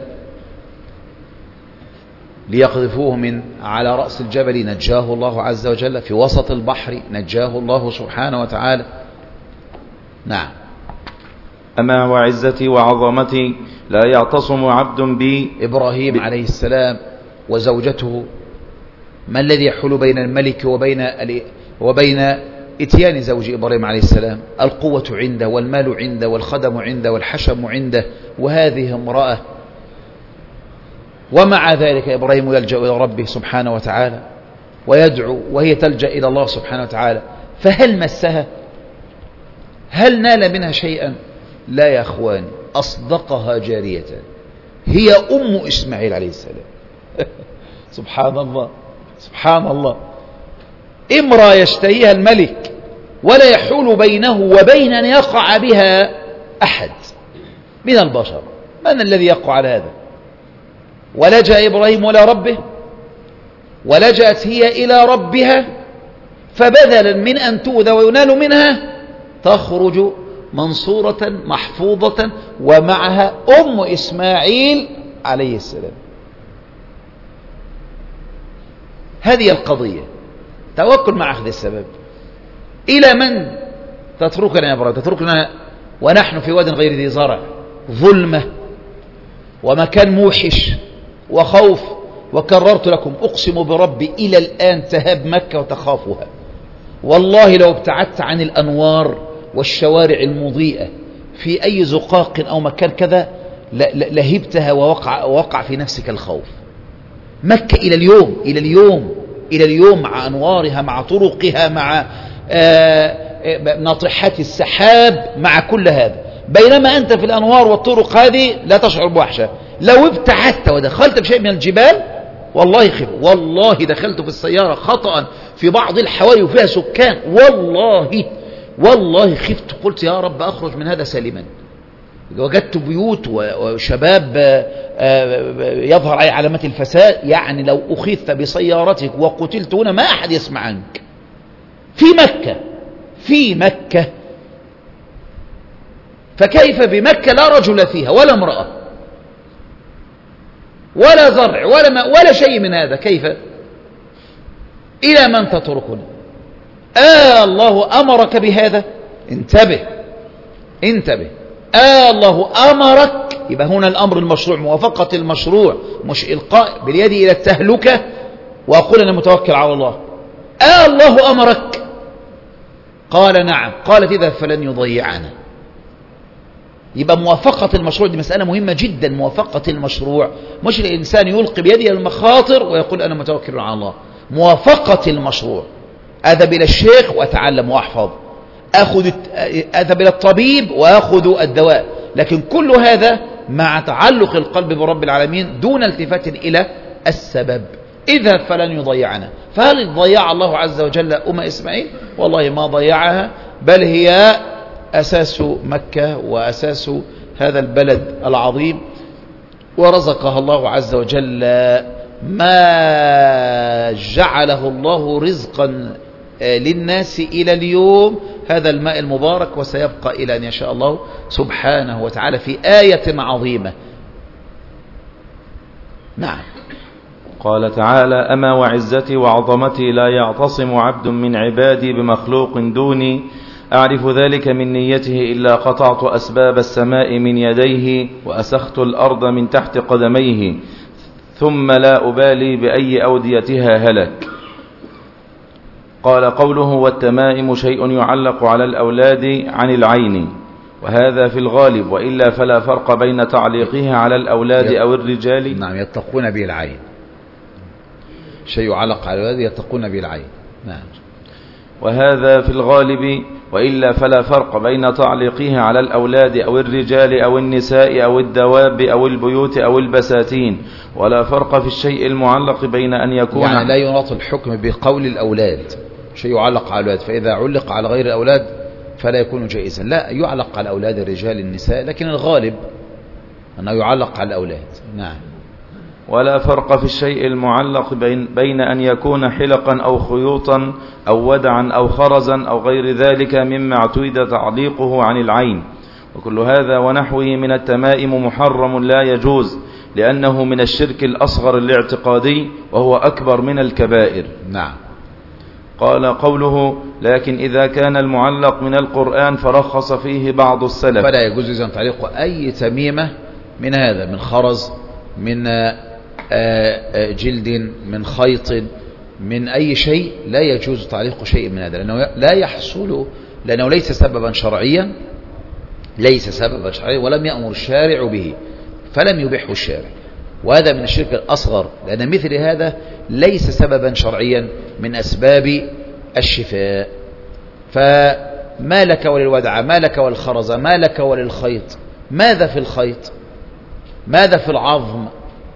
ليقذفوه من على رأس الجبل نجاه الله عز وجل، في وسط البحر نجاه الله سبحانه وتعالى. نعم. أما وعزتي وعظمتي لا يعتصم عبد بي. إبراهيم عليه السلام وزوجته، ما الذي يحول بين الملك وبين اتيان زوج إبراهيم عليه السلام؟ القوة عنده والمال عنده والخدم عنده والحشم عنده، وهذه امرأة، ومع ذلك إبراهيم يلجأ إلى ربه سبحانه وتعالى ويدعو وهي تلجأ إلى الله سبحانه وتعالى، فهل مسها؟ هل نال منها شيئا؟ لا يا أخواني، أصدقها جارية هي أم إسماعيل عليه السلام. سبحان الله سبحان الله، امرأة يشتهيها الملك ولا يحول بينه وبين أن يقع بها أحد من البشر، من الذي يقع على هذا؟ ولجأ إبراهيم إلى ربه ولجأت هي إلى ربها، فبدلا من أن تؤذى وينال منها تخرج منصورة محفوظة ومعها أم إسماعيل عليه السلام. هذه القضية، توكل مع أخذ السبب. إلى من تتركنا يا إبراهيم؟ تتركنا ونحن في واد غير ذي زرع، ظلمة ومكان موحش وخوف. وكررت لكم أقسم بربي إلى الآن تهاب مكة وتخافها، والله لو ابتعدت عن الأنوار والشوارع المضيئة في أي زقاق أو مكان كذا لهبتها ووقع في نفسك الخوف. مكة إلى اليوم مع أنوارها، مع طرقها، مع ناطحات السحاب، مع كل هذا، بينما أنت في الأنوار والطرق هذه لا تشعر بوحشة. لو ابتعدت ودخلت بشيء من الجبال والله خف، والله دخلت في السيارة خطأ في بعض الحواري وفيها سكان، والله خفت، قلت يا رب أخرج من هذا سالما. وجدت بيوت وشباب يظهر عليه علامات الفساد، يعني لو أخذت بسيارتك وقتلت هنا ما أحد يسمع عنك. في مكة، فكيف بمكة لا رجل فيها ولا امرأة ولا زرع ولا ماء ولا شيء من هذا، كيف؟ إلى من تتركنا؟ الله أمرك بهذا؟ انتبه. الله أمرك، يبقى هنا الأمر المشروع، موافقة المشروع، مش إلقاء باليد إلى التهلكة وأقول أنا متوكل على الله. الله أمرك؟ قال نعم. قالت إذا فلن يضيعنا. يبقى موافقة المشروع دي مسألة مهمة جدا. موافقة المشروع، مش الإنسان يلقي بيده المخاطر ويقول أنا متوكل على الله. موافقة المشروع، أذهب إلى الشيخ وأتعلم وأحفظ، أذهب إلى الطبيب وأخذ الدواء، لكن كل هذا مع تعلق القلب برب العالمين دون التفات إلى السبب. إذا فلن يضيعنا. فهل ضيع الله عز وجل إسماعيل؟ والله ما ضيعها، بل هي أساس مكة وأساس هذا البلد العظيم، ورزقها الله عز وجل ما جعله الله رزقا للناس إلى اليوم، هذا الماء المبارك، وسيبقى إلى أن يشاء الله سبحانه وتعالى في آية عظيمة. نعم. قال تعالى: أما وعزتي وعظمتي لا يعتصم عبد من عبادي بمخلوق دوني، أعرف ذلك من نيته إلا قطعت أسباب السماء من يديه وأسخت الأرض من تحت قدميه ثم لا أبالي بأي أوديتها هلك. قال قوله: والتمائم شيء يعلق على الأولاد عن العين، وهذا في الغالب، وإلا فلا فرق بين تعليقها على الأولاد أو الرجال. نعم، يتقون به العين، شيء يعلق على الأولاد يتقون به العين. نعم. وهذا في الغالب، وإلا فلا فرق بين تعليقها على الأولاد أو الرجال أو النساء أو الدواب أو البيوت أو البساتين، ولا فرق في الشيء المعلق بين أن يكون، يعني لا يناط الحكم بقول الأولاد، شيء يعلق على الأولاد، فإذا علق على غير الأولاد فلا يكون جائزا. لا، يعلق على الأولاد الرجال النساء، لكن الغالب أنه يعلق على الأولاد. نعم. ولا فرق في الشيء المعلق بين أن يكون حلقا أو خيوطا أو ودعا أو خرزا أو غير ذلك مما اعتيد تعليقه عن العين، وكل هذا ونحوه من التمائم محرم لا يجوز، لأنه من الشرك الأصغر الاعتقادي، وهو أكبر من الكبائر. نعم. قال قوله: لكن إذا كان المعلق من القرآن فرخص فيه بعض السلف، فلا يجوز إذن تعليق أي تميمة من هذا، من خرز، من جلد، من خيط، من أي شيء، لا يجوز تعليق شيء من هذا، لأنه لا يحصل، لأنه ليس سببا شرعيا، ولم يأمر الشارع به، فلم يبحه الشارع، وهذا من الشرك الأصغر، لأن مثل هذا ليس سببا شرعيا من أسباب الشفاء. فما لك وللودع، ما لك والخرز، ما لك وللخيط، ماذا في الخيط؟ ماذا في العظم؟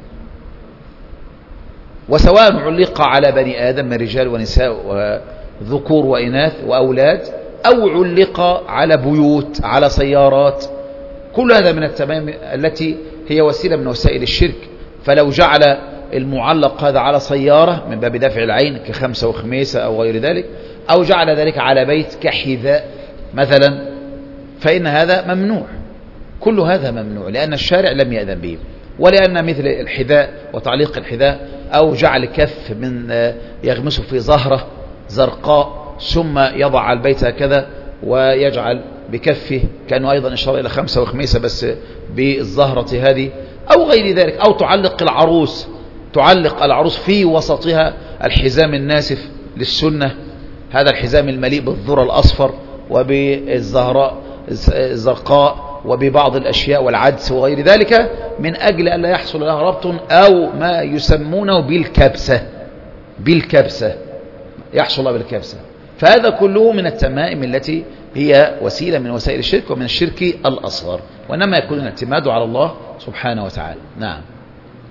وسواء علق على بني آدم من رجال ونساء وذكور وإناث وأولاد، أو علق على بيوت، على سيارات، كل هذا من التمام التي هي وسيلة من وسائل الشرك. فلو جعل المعلق هذا على سيارة من باب دفع العين كخمسة وخميسة أو غير ذلك، أو جعل ذلك على بيت كحذاء مثلا، فإن هذا ممنوع، كل هذا ممنوع، لأن الشارع لم يأذن به. ولأن مثل الحذاء وتعليق الحذاء، أو جعل كف من يغمسه في زهرة زرقاء ثم يضع على البيت هكذا ويجعل بكفه كأنه أيضا إشارة إلى خمسة وخميسة بس بالزهرة هذه، أو غير ذلك. أو تعلق العروس في وسطها الحزام الناسف للسنة، هذا الحزام المليء بالذرة الأصفر وبالزهراء الزرقاء وببعض الأشياء والعدس وغير ذلك، من أجل أن لا يحصل لها ربط، أو ما يسمونه بالكبسة يحصل لها بالكبسة. فهذا كله من التمائم التي هي وسيلة من وسائل الشرك، ومن الشرك الأصغر، وإنما يكون الاعتماد على الله سبحانه وتعالى. نعم.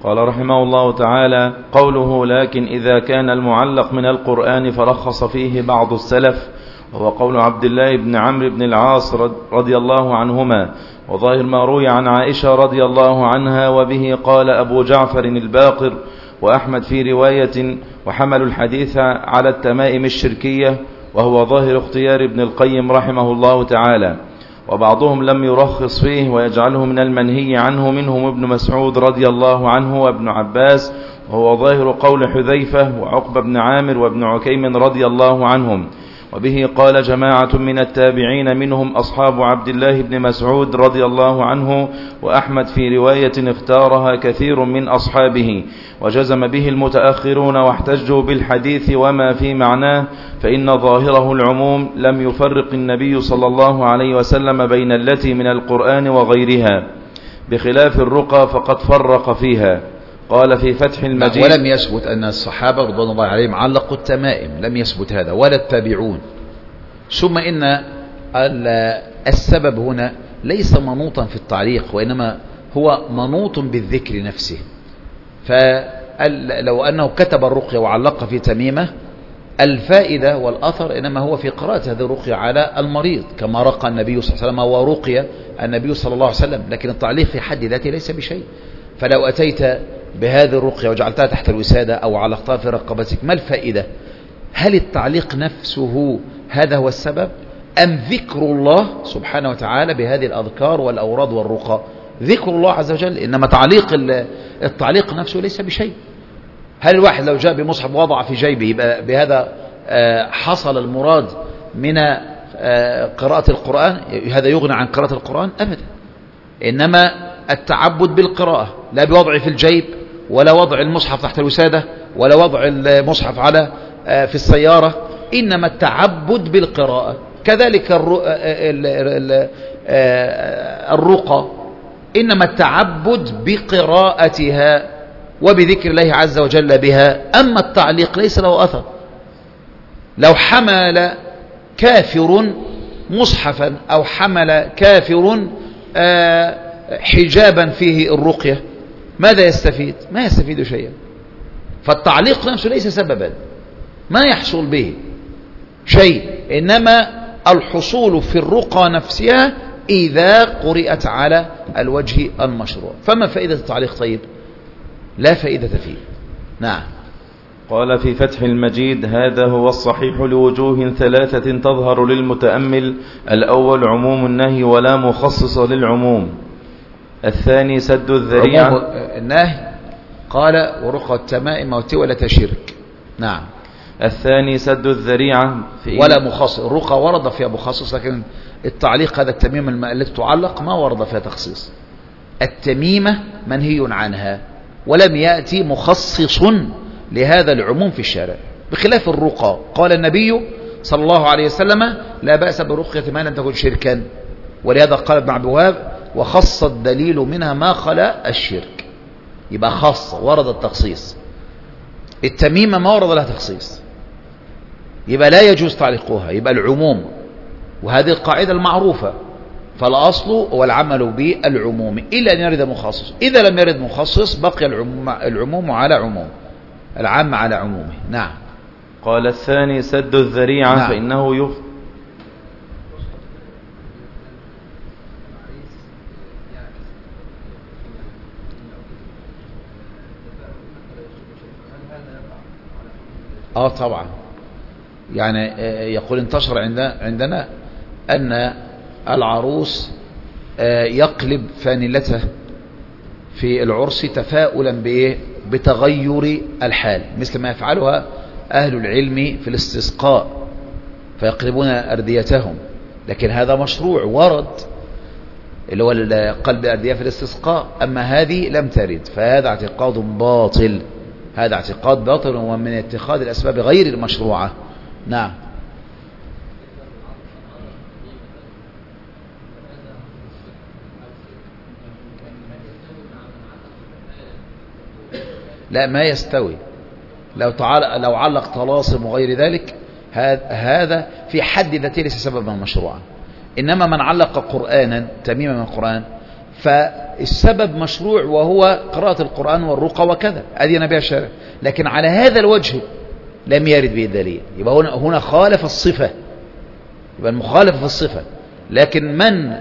قال رحمه الله تعالى: قوله لكن إذا كان المعلق من القرآن فرخص فيه بعض السلف، وهو قول عبد الله بن عمرو بن العاص رضي الله عنهما، وظاهر ما روي عن عائشة رضي الله عنها، وبه قال أبو جعفر الباقر وأحمد في رواية، وحملوا الحديث على التمائم الشركية، وهو ظاهر اختيار ابن القيم رحمه الله تعالى. وبعضهم لم يرخص فيه ويجعله من المنهي عنه، منهم ابن مسعود رضي الله عنه وابن عباس، وهو ظاهر قول حذيفة وعقبة بن عامر وابن عكيم رضي الله عنهم. وبه قال جماعة من التابعين منهم أصحاب عبد الله بن مسعود رضي الله عنه، وأحمد في رواية اختارها كثير من أصحابه، وجزم به المتأخرون واحتجوا بالحديث وما في معناه، فإن ظاهره العموم، لم يفرق النبي صلى الله عليه وسلم بين التي من القرآن وغيرها، بخلاف الرقى فقد فرق فيها. قال في فتح المجيد: ولم يثبت أن الصحابة رضوان الله عليهم علقوا التمائم، لم يثبت هذا ولا التابعون. ثم إن السبب هنا ليس منوطا في التعليق، وإنما هو منوط بالذكر نفسه. فلو أنه كتب الرقية وعلق في تميمة، الفائدة والأثر إنما هو في قراءة هذه الرقية على المريض، كما رقى النبي صلى الله عليه وسلم ورقي النبي صلى الله عليه وسلم، لكن التعليق في حد ذاته ليس بشيء. فلو أتيت بهذه الرقية وجعلتها تحت الوسادة أو علقتها في رقبتك، ما الفائدة؟ هل التعليق نفسه هذا هو السبب، أم ذكر الله سبحانه وتعالى بهذه الأذكار والأوراد والرقى؟ ذكر الله عز وجل، إنما التعليق نفسه ليس بشيء. هل الواحد لو جاء بمصحف وضع في جيبه يبقى بهذا حصل المراد من قراءة القرآن؟ هذا يغني عن قراءة القرآن؟ أبدا. إنما التعبد بالقراءة، لا بوضع في الجيب، ولا وضع المصحف تحت الوسادة، ولا وضع المصحف على في السيارة، إنما التعبد بالقراءة. كذلك الرقى، إنما التعبد بقراءتها وبذكر الله عز وجل بها. أما التعليق ليس له أثر. لو حمل كافر مصحفا أو حمل كافر حجابا فيه الرقية، ماذا يستفيد؟ ما يستفيد شيئا. فالتعليق نفسه ليس سببا، ما يحصل به شيء، إنما الحصول في الرقى نفسها إذا قرأت على الوجه المشروع. فما فائدة التعليق؟ طيب، لا فائدة فيه. نعم. قال في فتح المجيد: هذا هو الصحيح لوجوه ثلاثة تظهر للمتأمل: الأول عموم النهي ولا مخصص للعموم، الثاني سد الذريعة. عموم النهي قال ورقى التمائم وتولة شرك. نعم. الثاني سد الذريعة ولا مخصص. الرقى ورد فيها مخصص، لكن التعليق هذا التميمة التي تعلق ما ورد فيها تخصيص. التميمة منهي عنها ولم يأتي مخصص لهذا العموم في الشارع، بخلاف الرقى. قال النبي صلى الله عليه وسلم: لا بأس بالرقية ما لم تكن شركا. ولهذا قال ابن عبد الوهاب: وخص الدليل منها ما خلا الشرك. يبقى خاص، ورد التخصيص. التميمة ما ورد لها تخصيص، يبقى لا يجوز تعليقها، يبقى العموم. وهذه القاعدة المعروفة، فالأصل هو العمل بالعموم إلا أن يرد مخصص. إذا لم يرد مخصص بقي العموم على عموم، العام على عمومه. نعم. قال الثاني سد الذريعة. نعم. فإنه طبعا، يعني يقول انتشر عندنا أن العروس يقلب فانلته في العرس تفاؤلا بتغير الحال، مثل ما يفعلها أهل العلم في الاستسقاء، فيقلبون أرديتهم. لكن هذا مشروع ورد، اللي هو قلب الأردية في الاستسقاء. أما هذه لم ترد، فهذا اعتقاد باطل، هذا اعتقاد باطل ومن اتخاذ الأسباب غير المشروعة. نعم. لا، ما يستوي. لو علق طلاسم وغير ذلك، هذا في حد ذاته ليس سببا مشروعا. إنما من علق قرآنا، تميما من القرآن، فالسبب مشروع وهو قراءة القرآن والرقى وكذا، أدينا بها الشارع، لكن على هذا الوجه لم يرد به الدليل. يبقى هنا خالف الصفة، يبقى المخالف في الصفة. لكن من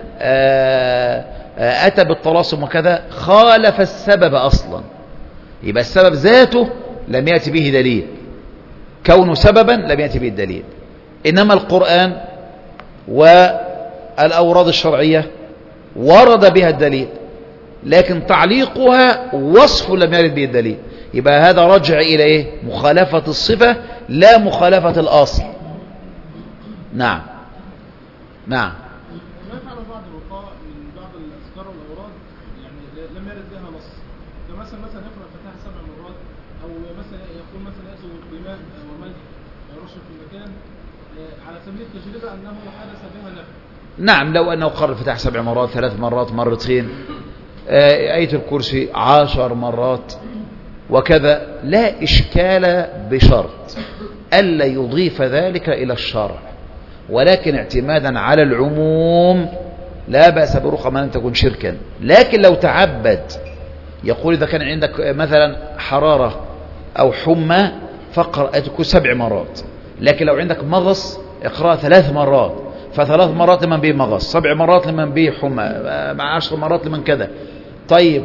أتى بالطلاسم وكذا خالف السبب أصلا، يبقى السبب ذاته لم يأتي به دليل، كونه سببا لم يأتي به الدليل. إنما القرآن والأوراد الشرعية ورد بها الدليل، لكن تعليقها وصف لم يرد به الدليل. يبقى هذا رجع إلى إيه؟ مخالفة الصفة لا مخالفة الأصل. نعم نعم. ما يفعل بعض الرقاء من بعض الأذكار والأوراد يعني لم يرد بها نص، فمثلا يقرأ الفاتحة 7 مرات، أو مثلا يقول مثلا يأتوا بماء وملح يرش في المكان على سبيل التجربة أنه حدث بها نفع. نعم، لو أنه قرأ الفاتحة 7 مرات، 3 مرات، مرتين، آية الكرسي 10 مرات وكذا، لا إشكال بشرط ألا يضيف ذلك إلى الشرع، ولكن اعتمادا على العموم لا بأس برقى ما لم تكن شركا. لكن لو تعبد يقول إذا كان عندك مثلا حرارة أو حمى فاقرأ آية الكرسي 7 مرات، لكن لو عندك مغص اقرأ 3 مرات، ف3 مرات لمن به مغص، 7 مرات لمن به حمى، مع 10 مرات لمن كذا. طيب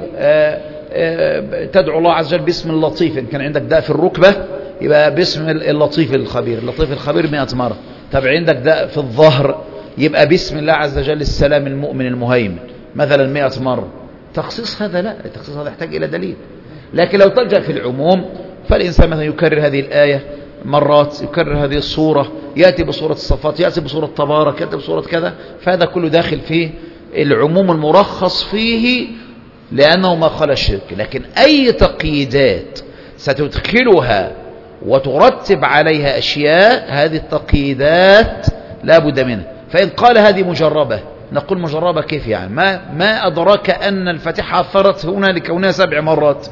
تدعو الله عز وجل باسم اللطيف، إن كان عندك داء في الركبة يبقى باسم اللطيف الخبير، اللطيف الخبير 100 مرة. طب عندك داء في الظهر يبقى باسم الله عز وجل السلام المؤمن المهيمن مثلا 100 مرة. تخصيص هذا لا، التخصيص هذا يحتاج إلى دليل. لكن لو تلجأ في العموم فالإنسان مثلا يكرر هذه الآية مرات، يكرر هذه الصورة، يأتي بصورة الصفات، يأتي بصورة تبارك، يأتي بصورة كذا، فهذا كله داخل في العموم المرخص فيه لأنه ما خلا الشرك. لكن أي تقييدات ستدخلها وترتب عليها أشياء، هذه التقييدات لا بد منها. فإن قال هذه مجربة، نقول مجربة كيف يعني؟ ما أدراك أن الفاتحة أثرت هنا لكونها 7 مرات؟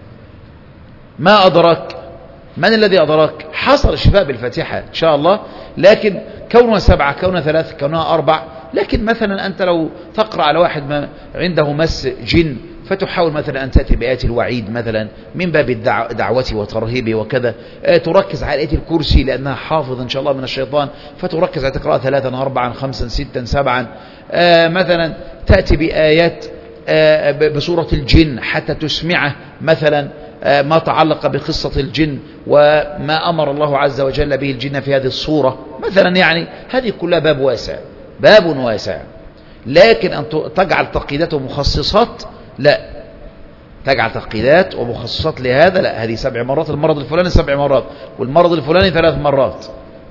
ما أدراك؟ من الذي أدراك؟ حصل الشفاء بالفاتحة إن شاء الله، لكن كونها 7، كونها 3، كونها 4. لكن مثلا أنت لو تقرأ على واحد ما عنده مس جن فتحاول مثلا أن تأتي بآيات الوعيد مثلا من باب الدعوة وترهيبه وكذا، تركز على آية الكرسي لأنها حافظ إن شاء الله من الشيطان، فتركز على تقرأ 3 4 5 6 7. مثلا تأتي بآيات بصورة الجن حتى تسمعه مثلا ما تعلق بقصة الجن وما أمر الله عز وجل به الجن في هذه الصورة مثلا. يعني هذه كلها باب واسع، باب واسع. لكن أن تجعل تقييدات ومخصصات لا، تجعل تقييدات ومخصصات لهذا لا. هذه 7 مرات، المرض الفلاني 7 مرات، والمرض الفلاني 3 مرات.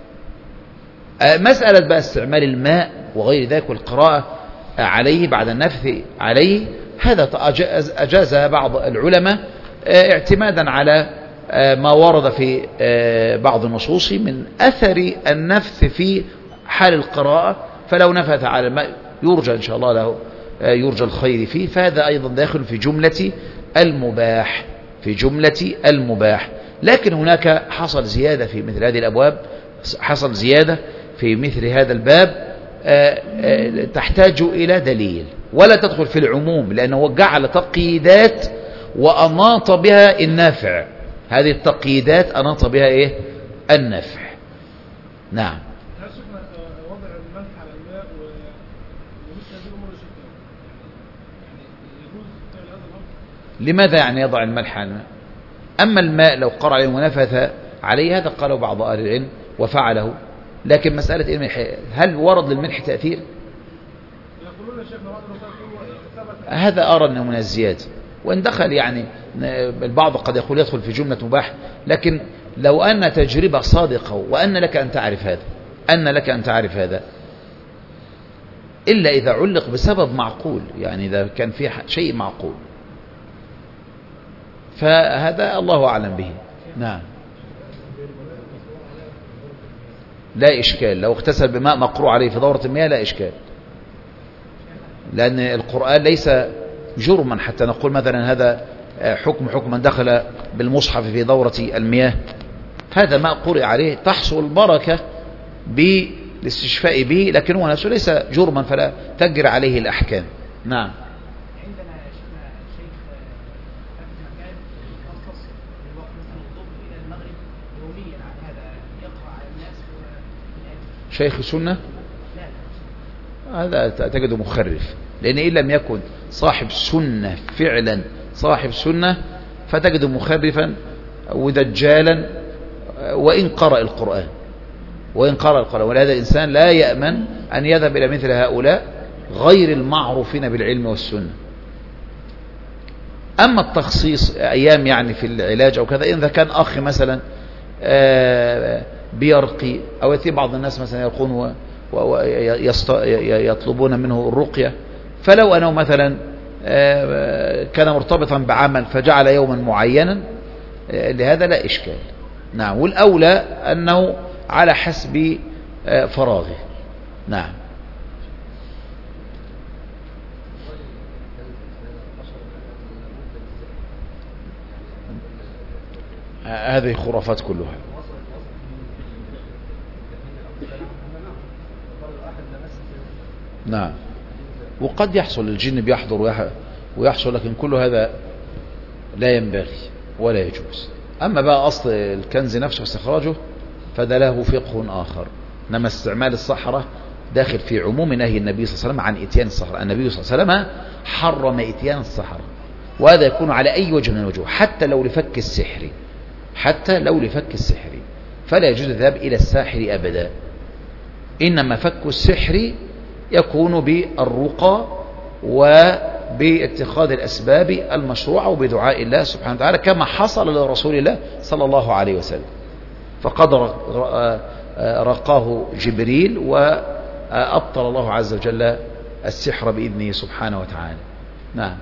مسألة بقى استعمال الماء وغير ذلك والقراءة عليه بعد النفث عليه، هذا أجاز بعض العلماء اعتمادا على ما ورد في بعض النصوص من أثر النفث في حال القراءة. فلو نفث على الماء يرجى إن شاء الله له، يرجى الخير فيه، فهذا أيضا داخل في جملة المباح، في جملة المباح. لكن هناك حصل زيادة في مثل هذه الأبواب، حصل زيادة في مثل هذا الباب تحتاج إلى دليل ولا تدخل في العموم، لأنه جعل تقييدات وأناط بها النافع. هذه التقييدات أناط بها إيه؟ النافع. نعم. هل شفنا وضع الملح على الماء ومثل هذه الأمور يعني يجوز فعل هذا الأمر؟ لماذا يعني يضع الملح على الماء؟ أما الماء لو قرأ عليه ونفث عليه هذا قاله بعض أهل العلم وفعله. لكن مسألة الملح هل ورد للملح تأثير؟ يقولون يا شيخنا بعض الرسول هذا أرى أنه من الزيادة، وإن دخل يعني البعض قد يقول يدخل في جملة مباح. لكن لو أن تجربة صادقة وأن لك أن تعرف هذا، أن لك أن تعرف هذا، إلا إذا علق بسبب معقول، يعني إذا كان في شيء معقول، فهذا الله أعلم به. نعم. لا إشكال لو اغتسل بماء مقروء عليه في دورة المياه، لا إشكال، لأن القرآن ليس جرما حتى نقول مثلا هذا حكم من دخل بالمصحف في دورة المياه. هذا ماء قرئ عليه تحصل البركة بالاستشفاء به، لكن هو نفسه ليس جرما فلا تجري عليه الأحكام. نعم. شيخ سنة هذا تجده مخرف، لأن إن لم يكن صاحب سنة فعلا صاحب سنة فتجده مخرفا ودجالا وإن قرأ القرآن ولهذا الإنسان لا يأمن أن يذهب إلى مثل هؤلاء غير المعروفين بالعلم والسنة. أما التخصيص أيام يعني في العلاج أو كذا، إذا كان أخ مثلا بيرقي أو يأتي بعض الناس مثلا يرقون ويطلبون منه الرقية، فلو أنه مثلا كان مرتبطا بعمل فجعل يوما معينا لهذا لا إشكال. نعم، والأولى أنه على حسب فراغه. نعم. هذه خرافات كلها. نعم، وقد يحصل الجن بيحضر ويحصل، لكن كل هذا لا ينبغي ولا يجوز. أما بقى أصل الكنز نفسه واستخراجه فده له فقه آخر. إنما استعمال السحرة داخل في عموم نهي النبي صلى الله عليه وسلم عن إتيان السحرة. النبي صلى الله عليه وسلم حرم إتيان السحرة، وهذا يكون على أي وجه من الوجوه، حتى لو لفك السحر فلا يجوز الذهاب إلى الساحر أبدا. إنما فك السحر يكون بالرقى وباتخاذ الأسباب المشروعة وبدعاء الله سبحانه وتعالى، كما حصل لرسول الله صلى الله عليه وسلم، فقد رقاه جبريل وأبطل الله عز وجل السحر بإذنه سبحانه وتعالى. نعم.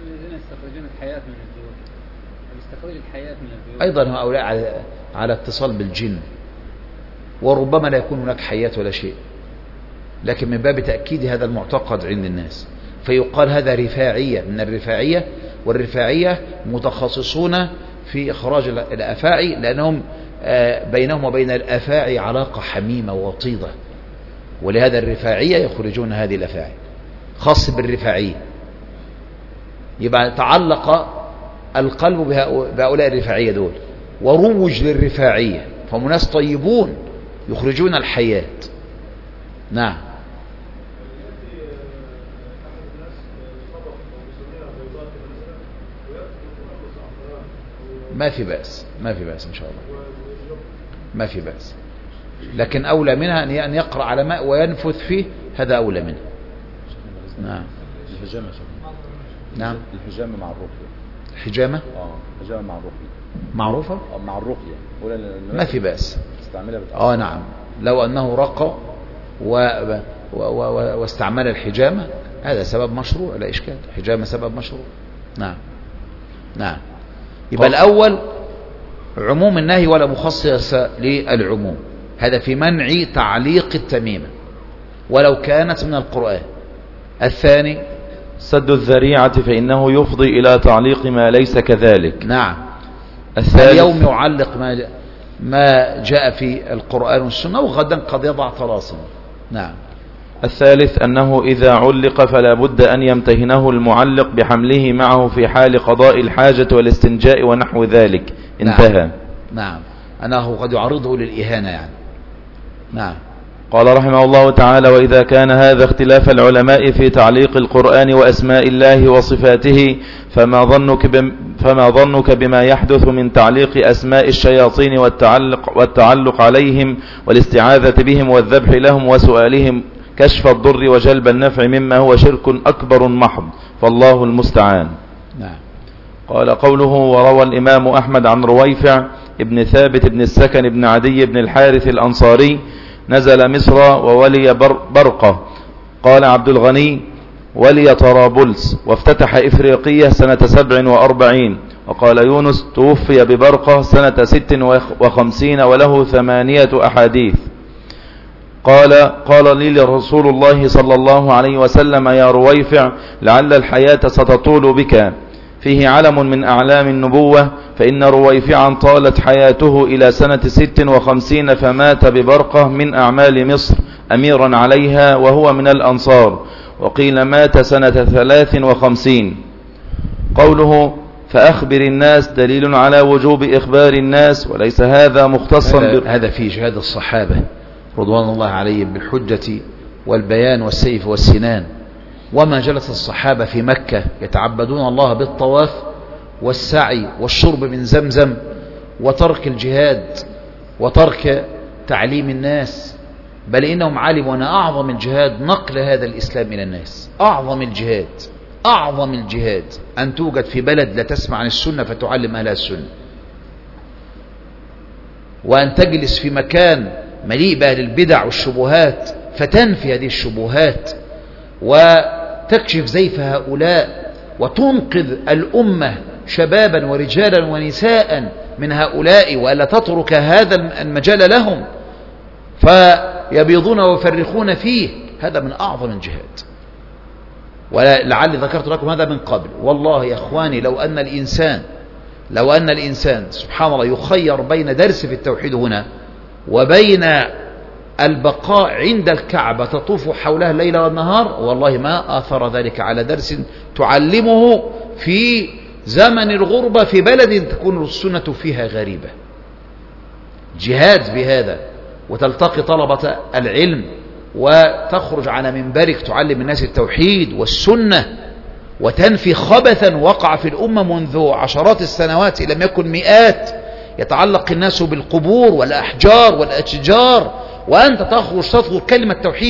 أيضا هؤلاء على اتصال بالجن، وربما لا يكون هناك حيات ولا شيء، لكن من باب تأكيد هذا المعتقد عند الناس فيقال هذا رفاعية من الرفاعية، والرفاعية متخصصون في إخراج الأفاعي، لأنهم بينهم وبين الأفاعي علاقة حميمة وطيدة، ولهذا الرفاعية يخرجون هذه الأفاعي خاص بالرفاعية. يبقى تعلق القلب بهؤلاء الرفاعية دول وروج للرفاعية، فهم ناس طيبون يخرجون الحياة. نعم. ما في بأس إن شاء الله، ما في بأس، لكن أولى منها أن يقرأ على ماء وينفث فيه، هذا أولى منه. نعم. الحجامة. نعم. الحجامة مع الرقية. الحجامة؟ الحجامة مع الرقية. معروفة؟ مع الرقية. ما في بأس. استعملها نعم، لو أنه رقى واستعمل الحجامة هذا سبب مشروع لا إشكال، الحجامة سبب مشروع. نعم. يبقى الأول عموم النهي ولا مخصص للعموم، هذا في منع تعليق التميمة ولو كانت من القرآن. الثاني سد الذريعة، فإنه يفضي إلى تعليق ما ليس كذلك. نعم. الثالث اليوم يعلق ما جاء في القرآن والسنة، وغدا قد يضع طلاسم. نعم. الثالث أنه إذا علق فلا بد أن يمتهنه المعلق بحمله معه في حال قضاء الحاجة والاستنجاء ونحو ذلك. انتهى. نعم. أنه قد يعرضه للإهانة يعني. نعم. قال رحمه الله تعالى: وإذا كان هذا اختلاف العلماء في تعليق القرآن وأسماء الله وصفاته، فما ظنك بما يحدث من تعليق أسماء الشياطين والتعلق عليهم والاستعاذة بهم والذبح لهم وسؤالهم كشف الضر وجلب النفع، مما هو شرك أكبر محض، فالله المستعان. نعم. قال قوله: وروى الإمام أحمد عن رويفع ابن ثابت ابن السكن ابن عدي ابن الحارث الأنصاري نزل مصر وولي برقة. قال عبد الغني: ولي طرابلس، وافتتح إفريقية سنة 47. وقال يونس: توفي ببرقة سنة 56 وله 8 أحاديث. قال لي رسول الله صلى الله عليه وسلم: يا رويفع، لعل الحياة ستطول بك. فيه علم من أعلام النبوة، فإن رويفعا طالت حياته إلى سنة 56 فمات ببرقة من أعمال مصر أميرا عليها وهو من الأنصار، وقيل مات سنة 53. قوله فأخبر الناس دليل على وجوب إخبار الناس، وليس هذا مختصا هذا في جهاد الصحابة رضوان الله عليهم بالحجة والبيان والسيف والسنان، وما جلس الصحابة في مكة يتعبدون الله بالطواف والسعي والشرب من زمزم وترك الجهاد وترك تعليم الناس، بل إنهم علموا أن أعظم الجهاد نقل هذا الإسلام إلى الناس. أعظم الجهاد أن توجد في بلد لا تسمع عن السنة فتعلم أهلها السنة، وأن تجلس في مكان مليء بأهل البدع والشبهات فتنفي هذه الشبهات وتكشف زيف هؤلاء وتنقذ الأمة شبابا ورجالا ونساء من هؤلاء، وألا تترك هذا المجال لهم فيبيضون ويفرخون فيه. هذا من أعظم الجهاد، ولعلي ذكرت لكم هذا من قبل. والله يا أخواني لو أن الإنسان سبحان الله يخير بين درس في التوحيد هنا وبين البقاء عند الكعبة تطوف حولها الليل والنهار، والله ما آثر ذلك على درس تعلمه في زمن الغربة في بلد تكون السنة فيها غريبة. جهاد بهذا، وتلتقي طلبة العلم وتخرج على منبرك تعلم الناس التوحيد والسنة وتنفي خبثا وقع في الأمة منذ عشرات السنوات لم يكن مئات، يتعلق الناس بالقبور والأحجار والأشجار، وأنت تخرج تطلب كلمة توحيد،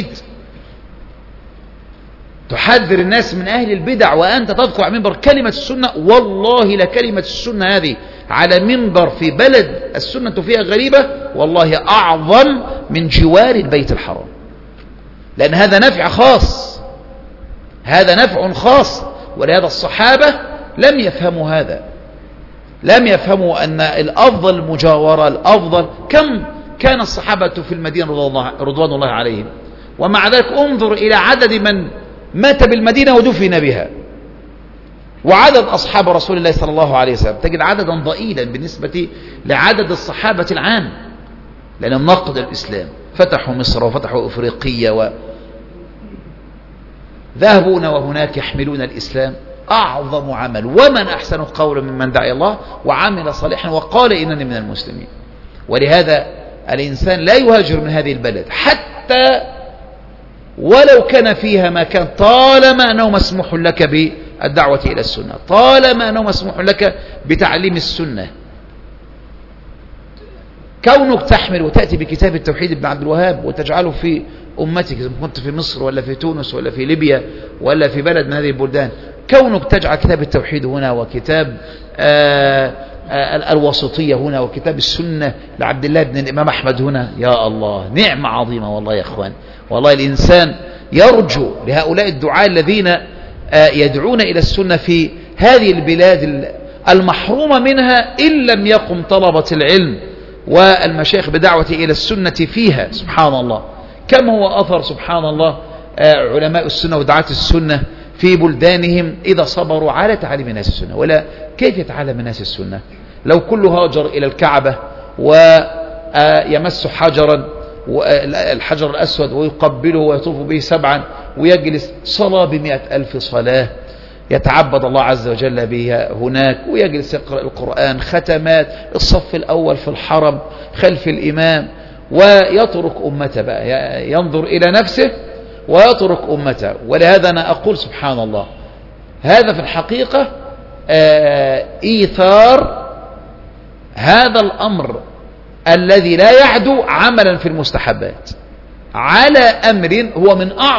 تحذر الناس من أهل البدع وأنت تذكر على منبر كلمة السنة. والله لكلمة السنة هذه على منبر في بلد السنة فيها غريبة والله أعظم من جوار البيت الحرام، لأن هذا نفع خاص، هذا نفع خاص. ولهذا الصحابة لم يفهموا هذا، لم يفهموا أن الأفضل المجاورة الأفضل. كم كان الصحابة في المدينة رضوان الله عليهم، ومع ذلك انظر إلى عدد من مات بالمدينة ودفن بها، وعدد أصحاب رسول الله صلى الله عليه وسلم تجد عددا ضئيلا بالنسبة لعدد الصحابة العام، لأنهم نقضوا الإسلام، فتحوا مصر وفتحوا إفريقيا وذهبون وهناك يحملون الإسلام. أعظم عمل، ومن أحسن قولا ممن دعا الله وعمل صالحا وقال إنني من المسلمين. ولهذا الإنسان لا يهاجر من هذه البلد حتى ولو كان فيها ما كان، طالما أنه مسموح لك بالدعوة إلى السنة، طالما أنه مسموح لك بتعليم السنة. كونك تحمل وتأتي بكتاب التوحيد ابن عبد الوهاب وتجعله في أمتك، إذا كنت في مصر ولا في تونس ولا في ليبيا ولا في بلد من هذه البلدان، كونك تجعل كتاب التوحيد هنا وكتاب الوسطية هنا وكتاب السنة لعبد الله بن الإمام أحمد هنا، يا الله نعمة عظيمة والله يا أخوان. والله الإنسان يرجو لهؤلاء الدعاء الذين يدعون إلى السنة في هذه البلاد المحرومة منها، إن لم يقم طلبة العلم والمشايخ بدعوة إلى السنة فيها. سبحان الله كم هو أثر سبحان الله علماء السنة ودعاة السنة في بلدانهم إذا صبروا على تعليم الناس السنة. ولا كيف يتعلم الناس السنة لو كل هاجر إلى الكعبة ويمس حجرا الحجر الأسود ويقبله ويطوف به 7 ويجلس صلاة ب100,000 صلاة يتعبد الله عز وجل بها هناك، ويجلس يقرأ القرآن ختمات الصف الأول في الحرم خلف الإمام، ويترك أمته بقى ينظر إلى نفسه ويترك أمته. ولهذا أنا أقول سبحان الله هذا في الحقيقة إيثار هذا الأمر الذي لا يعدو عملا في المستحبات على أمر هو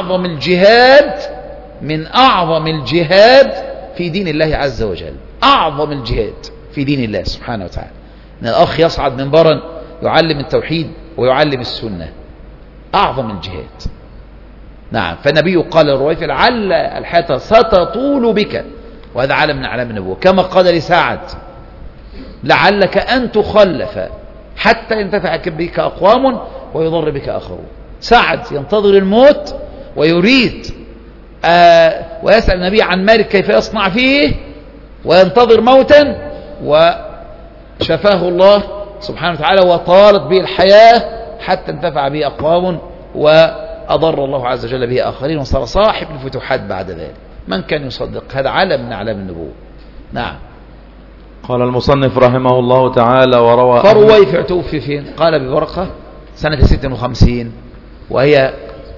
من أعظم الجهاد في دين الله عز وجل، أعظم الجهاد في دين الله سبحانه وتعالى، أن الأخ يصعد منبرا يعلم التوحيد ويعلم السنة، أعظم الجهاد. نعم، فالنبي قال للرويفع لعل الحياة ستطول بك، وهذا علم من أعلام النبوة، كما قال لسعد لعلك أن تخلف حتى ينتفع بك أقوام ويضر بك آخرون. سعد ينتظر الموت ويريد ويسأل النبي عن مالك كيف يصنع فيه، وينتظر موتا وشفاه الله سبحانه وتعالى وطالت به الحياة حتى انتفع به أقوام وأضر الله عز وجل به آخرين، وصار صاحب الفتوحات بعد ذلك. من كان يصدق؟ هذا علم من أعلام النبوة. نعم. قال المصنف رحمه الله تعالى وروى فرويفع توفي فين؟ قال ببرقة سنة 56 وهي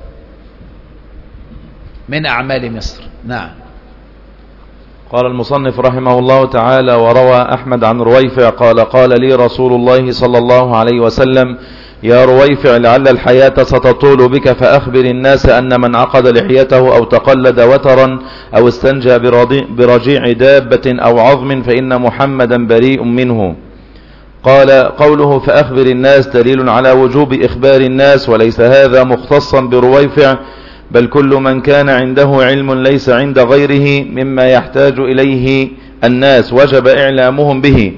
من أعمال مصر. نعم. قال المصنف رحمه الله تعالى: وروى أحمد عن رويفع قال: قال لي رسول الله صلى الله عليه وسلم: يا رويفع، لعل الحياة ستطول بك، فأخبر الناس أن من عقد لحيته أو تقلد وترا أو استنجى برجيع دابة أو عظم فإن محمدا بريء منه. قال: قوله فأخبر الناس دليل على وجوب إخبار الناس، وليس هذا مختصا برويفع، بل كل من كان عنده علم ليس عند غيره مما يحتاج إليه الناس وجب إعلامهم به،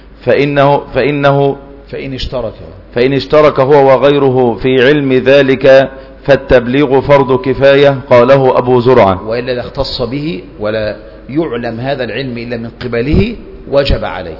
فإن اشترك هو وغيره في علم ذلك فالتبليغ فرض كفاية. قاله أبو زرعة: وإلا لا اختص به ولا يعلم هذا العلم إلا من قبله وجب عليه.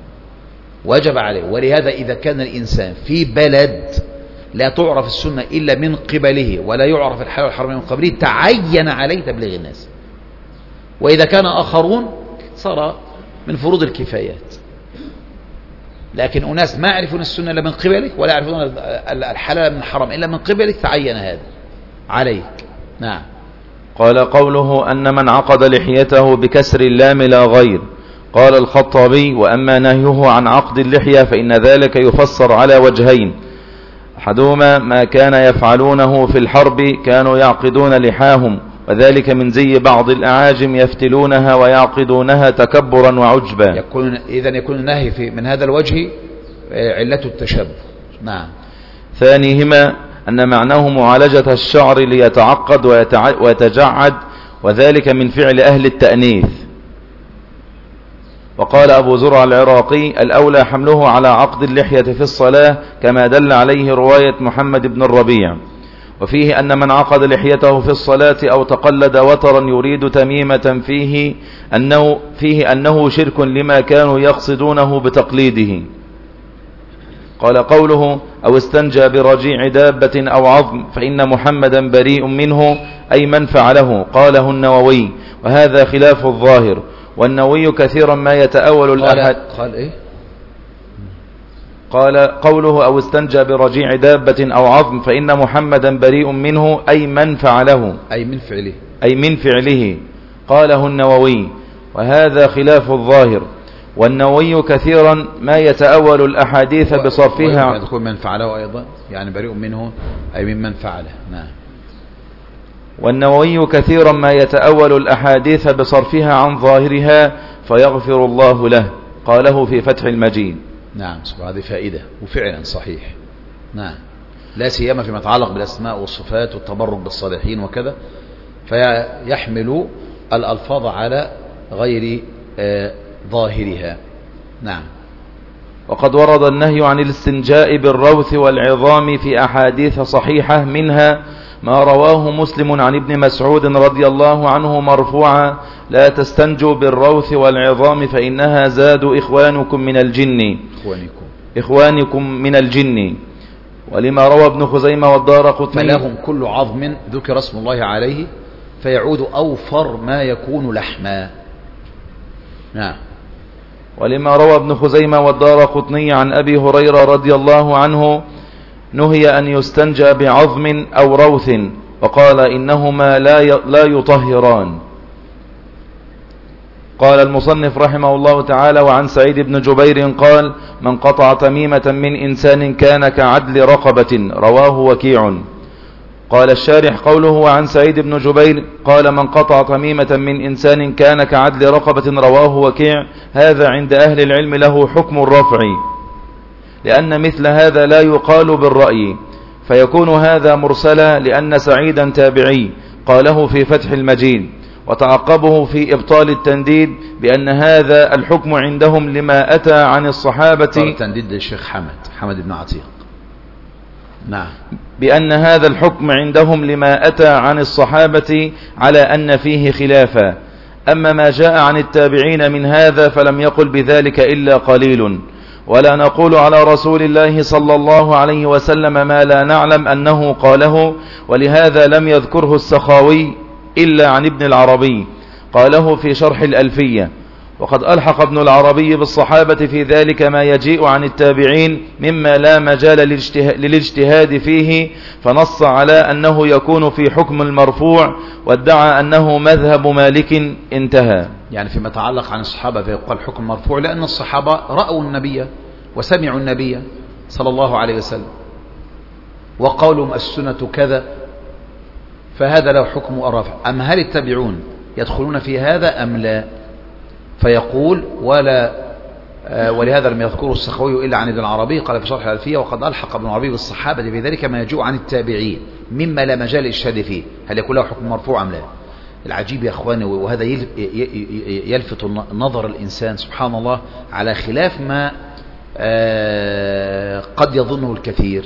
ولهذا إذا كان الإنسان في بلد لا تعرف السنة إلا من قبله ولا يعرف الحلال والحرام من قبله تعين عليه تبليغ الناس. وإذا كان آخرون صار من فروض الكفايات. لكن أناس ما يعرفون السنة إلا من قبلك ولا يعرفون الحلال من الحرام إلا من قبلك تعين هذا عليك. نعم. قال: قوله أن من عقد لحيته بكسر اللام لا غير. قال الخطابي: وأما نهيه عن عقد اللحية فإن ذلك يفسر على وجهين: أحدهما ما كان يفعلونه في الحرب، كانوا يعقدون لحاهم، وذلك من زي بعض الأعاجم يفتلونها ويعقدونها تكبرا وعجبا. إذن يكون النهي من هذا الوجه علة التشبه. نعم. ثانيهما أن معناه معالجة الشعر ليتعقد ويتجعد، وذلك من فعل أهل التأنيث. وقال أبو زرع العراقي: الأولى حمله على عقد اللحية في الصلاة كما دل عليه رواية محمد بن الربيع. وفيه أن من عقد لحيته في الصلاة أو تقلد وترا يريد تميمة فيه أنه شرك لما كانوا يقصدونه بتقليده. قال: قوله أو استنجى برجيع دابة أو عظم فإن محمدا بريء منه، أي من فعله. قاله النووي، وهذا خلاف الظاهر، والنووي كثيرا ما يتأول الأحد. قال إيه؟ قال: قوله أو استنجى برجيع دابة أو عظم فإن محمدا بريء منه، أي من فعله، أي من فعله. قاله النووي، وهذا خلاف الظاهر، والنووي كثيرا ما يتأول الأحاديث بصرفها. يدخل من فعله أيضا، يعني بريء منه أي ممن فعله. نعم. والنووي كثيرا ما يتأول الأحاديث بصرفها عن ظاهرها فيغفر الله له. قاله في فتح المجيد. نعم. هذه فائدة وفعلا صحيح. نعم. لا سيما فيما يتعلق بالأسماء والصفات والتبرك بالصالحين وكذا، فيحمل الألفاظ على غير ظاهرها. نعم. وقد ورد النهي عن الاستنجاء بالروث والعظام في أحاديث صحيحة، منها ما رواه مسلم عن ابن مسعود رضي الله عنه مرفوعا: لا تستنجوا بالروث والعظام فإنها زاد إخوانكم من الجن. ولما روى ابن خزيمة والدارقطني: فلهم كل عظم ذكر اسم الله عليه فيعود أوفر ما يكون لحما. نعم. ولما روى ابن خزيمة والدارقطني عن أبي هريرة رضي الله عنه: نهي أن يستنجى بعظم أو روث، وقال إنهما لا يطهران. قال المصنف رحمه الله تعالى: وعن سعيد بن جبير قال: من قطع تميمة من إنسان كان كعدل رقبة. رواه وكيع. قال الشارح: قوله وعن سعيد بن جبير قال: من قطع تميمة من إنسان كان كعدل رقبة. رواه وكيع. هذا عند أهل العلم له حكم الرفع، لأن مثل هذا لا يقال بالرأي، فيكون هذا مرسلا، لأن سعيدا تابعي. قاله في فتح المجيد. وتعقبه في إبطال التنديد بأن هذا الحكم عندهم لما أتى عن الصحابة. التنديد للشيخ حمد بن عتيق. نعم. بأن هذا الحكم عندهم لما أتى عن الصحابة على أن فيه خلافا. أما ما جاء عن التابعين من هذا فلم يقل بذلك إلا قليل، ولا نقول على رسول الله صلى الله عليه وسلم ما لا نعلم أنه قاله، ولهذا لم يذكره السخاوي إلا عن ابن العربي. قاله في شرح الألفية. وقد ألحق ابن العربي بالصحابة في ذلك ما يجيء عن التابعين مما لا مجال للاجتهاد فيه، فنص على أنه يكون في حكم المرفوع، وادعى أنه مذهب مالك. انتهى. يعني فيما يتعلق عن الصحابة فيقال حكم مرفوع، لأن الصحابة رأوا النبي وسمعوا النبي صلى الله عليه وسلم وقولهم السنة كذا، فهذا له حكم الرفع. أما هل التابعون يدخلون في هذا أم لا؟ فيقول ولهذا لم يذكره السخوي إلا عن ابن العربي، قال في شرح الألفية: وقد ألحق ابن العربي بالصحابة في ذلك ما يجوء عن التابعين مما لا مجال للإشهاد فيه، هل يكون له حكم مرفوع أم لا؟ العجيب يا أخواني، وهذا يلفت نظر الإنسان سبحان الله على خلاف ما قد يظنه الكثير.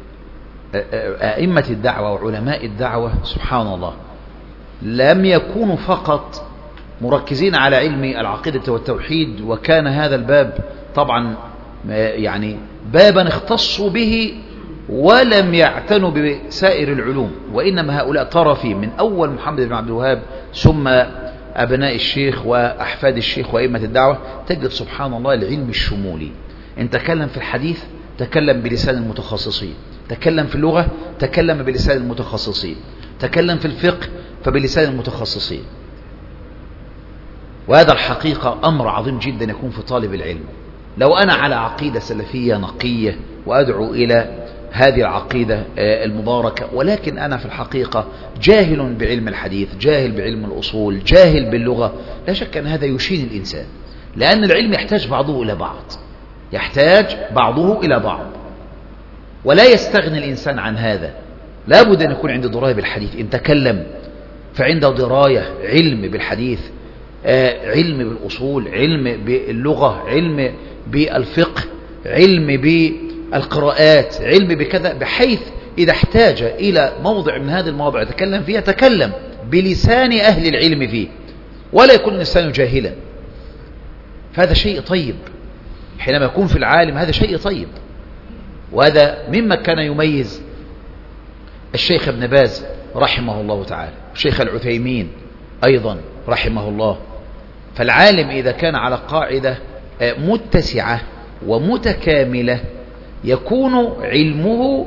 أئمة الدعوة وعلماء الدعوة سبحان الله لم يكونوا فقط مركزين على علم العقيدة والتوحيد، وكان هذا الباب طبعا يعني بابا اختصوا به ولم يعتنوا بسائر العلوم، وإنما هؤلاء ترى فيه من أول محمد بن عبد الوهاب ثم أبناء الشيخ وأحفاد الشيخ وأئمة الدعوة، تجد سبحان الله العلم الشمولي. إن تكلم في الحديث تكلم بلسان المتخصصين، تكلم في اللغة تكلم بلسان المتخصصين، تكلم في الفقه فبلسان المتخصصين. وهذا الحقيقة أمر عظيم جدا يكون في طالب العلم. لو أنا على عقيدة سلفية نقية وأدعو إلى هذه العقيدة المباركة، ولكن أنا في الحقيقة جاهل بعلم الحديث، جاهل بعلم الأصول، جاهل باللغة، لا شك أن هذا يشين الإنسان، لأن العلم يحتاج بعضه إلى بعض، يحتاج بعضه إلى بعض، ولا يستغني الإنسان عن هذا. لا بد أن يكون عنده دراية بالحديث، إن تكلم فعنده دراية علم بالحديث، علم بالأصول، علم باللغة، علم بالفقه، علم بالقراءات، علم بكذا، بحيث إذا احتاج إلى موضع من هذه المواضع يتكلم فيها تكلم بلسان أهل العلم فيه، ولا يكون الإنسان جاهلا. فهذا شيء طيب حينما يكون في العالم، هذا شيء طيب. وهذا مما كان يميز الشيخ ابن باز رحمه الله تعالى، الشيخ العثيمين أيضا رحمه الله. فالعالم إذا كان على قاعدة متسعة ومتكاملة يكون علمه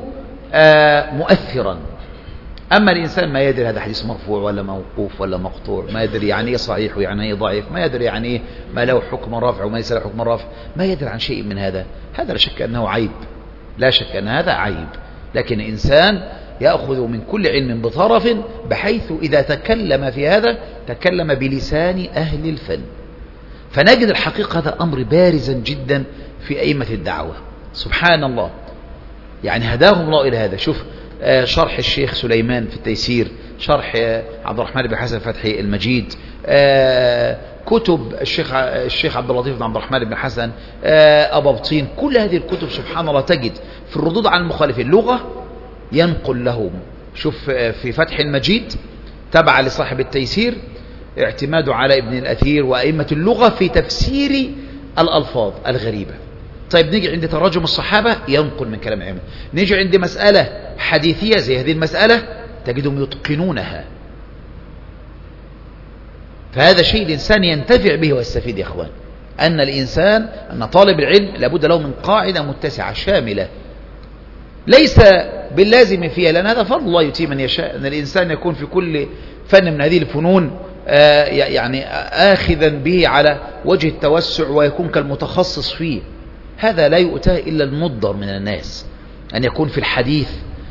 مؤثرا. أما الإنسان ما يدري هذا حديث مرفوع ولا موقوف ولا مقطوع، ما يدري يعني إيه صحيح ويعني إيه ضعيف، ما يدري يعني إيه ما له حكم رافع وما ليس له حكم رافع، ما يدري عن شيء من هذا، هذا لا شك أنه عيب، لا شك أن هذا عيب. لكن إنسان يأخذ من كل علم بطرف، بحيث إذا تكلم في هذا تكلم بلسان أهل الفن. فنجد الحقيقة هذا أمر بارزا جدا في أئمة الدعوة سبحان الله، يعني هداهم الله إلى هذا. شوف شرح الشيخ سليمان في التيسير، شرح عبد الرحمن بن حسن فتحي المجيد، كتب الشيخ عبد اللطيف بن عبد الرحمن بن حسن أبابطين، كل هذه الكتب سبحان الله تجد في الردود على المخالفين اللغة ينقل لهم. شوف في فتح المجيد تبع لصاحب التيسير اعتماده على ابن الأثير وأئمة اللغة في تفسير الألفاظ الغريبة. طيب نيجي عند تراجم الصحابة ينقل من كلام العلماء، نيجي عند مسألة حديثية زي هذه المسألة تجدهم يتقنونها. فهذا شيء الإنسان ينتفع به ويستفيد يا أخوان، أن الإنسان أن طالب العلم لابد له من قاعدة متسعة شاملة ليس باللازم فيها، لأن هذا فضل الله يؤتيه من يشاء، أن الإنسان يكون في كل فن من هذه الفنون يعني آخذا به على وجه التوسع ويكون كالمتخصص فيه. هذا لا يؤتاه إلا المضر من الناس، أن يكون في الحديث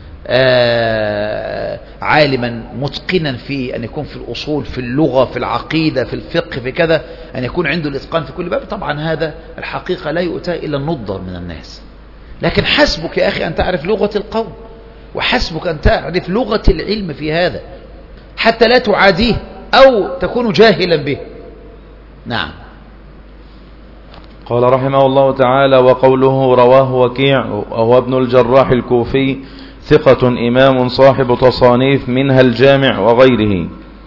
عالما متقنا فيه، أن يكون في الأصول، في اللغة، في العقيدة، في الفقه، في كذا، أن يكون عنده الإتقان في كل باب. طبعا هذا الحقيقة لا يؤتاه إلا المضر من الناس. لكن حسبك يا أخي أن تعرف لغة القوم، وحسبك أن تعرف لغة العلم في هذا، حتى لا تعاديه أو تكون جاهلا به. نعم. قال رحمه الله تعالى: وقوله رواه وكيع وهو ابن الجراح الكوفي ثقة إمام صاحب تصانيف منها الجامع وغيره،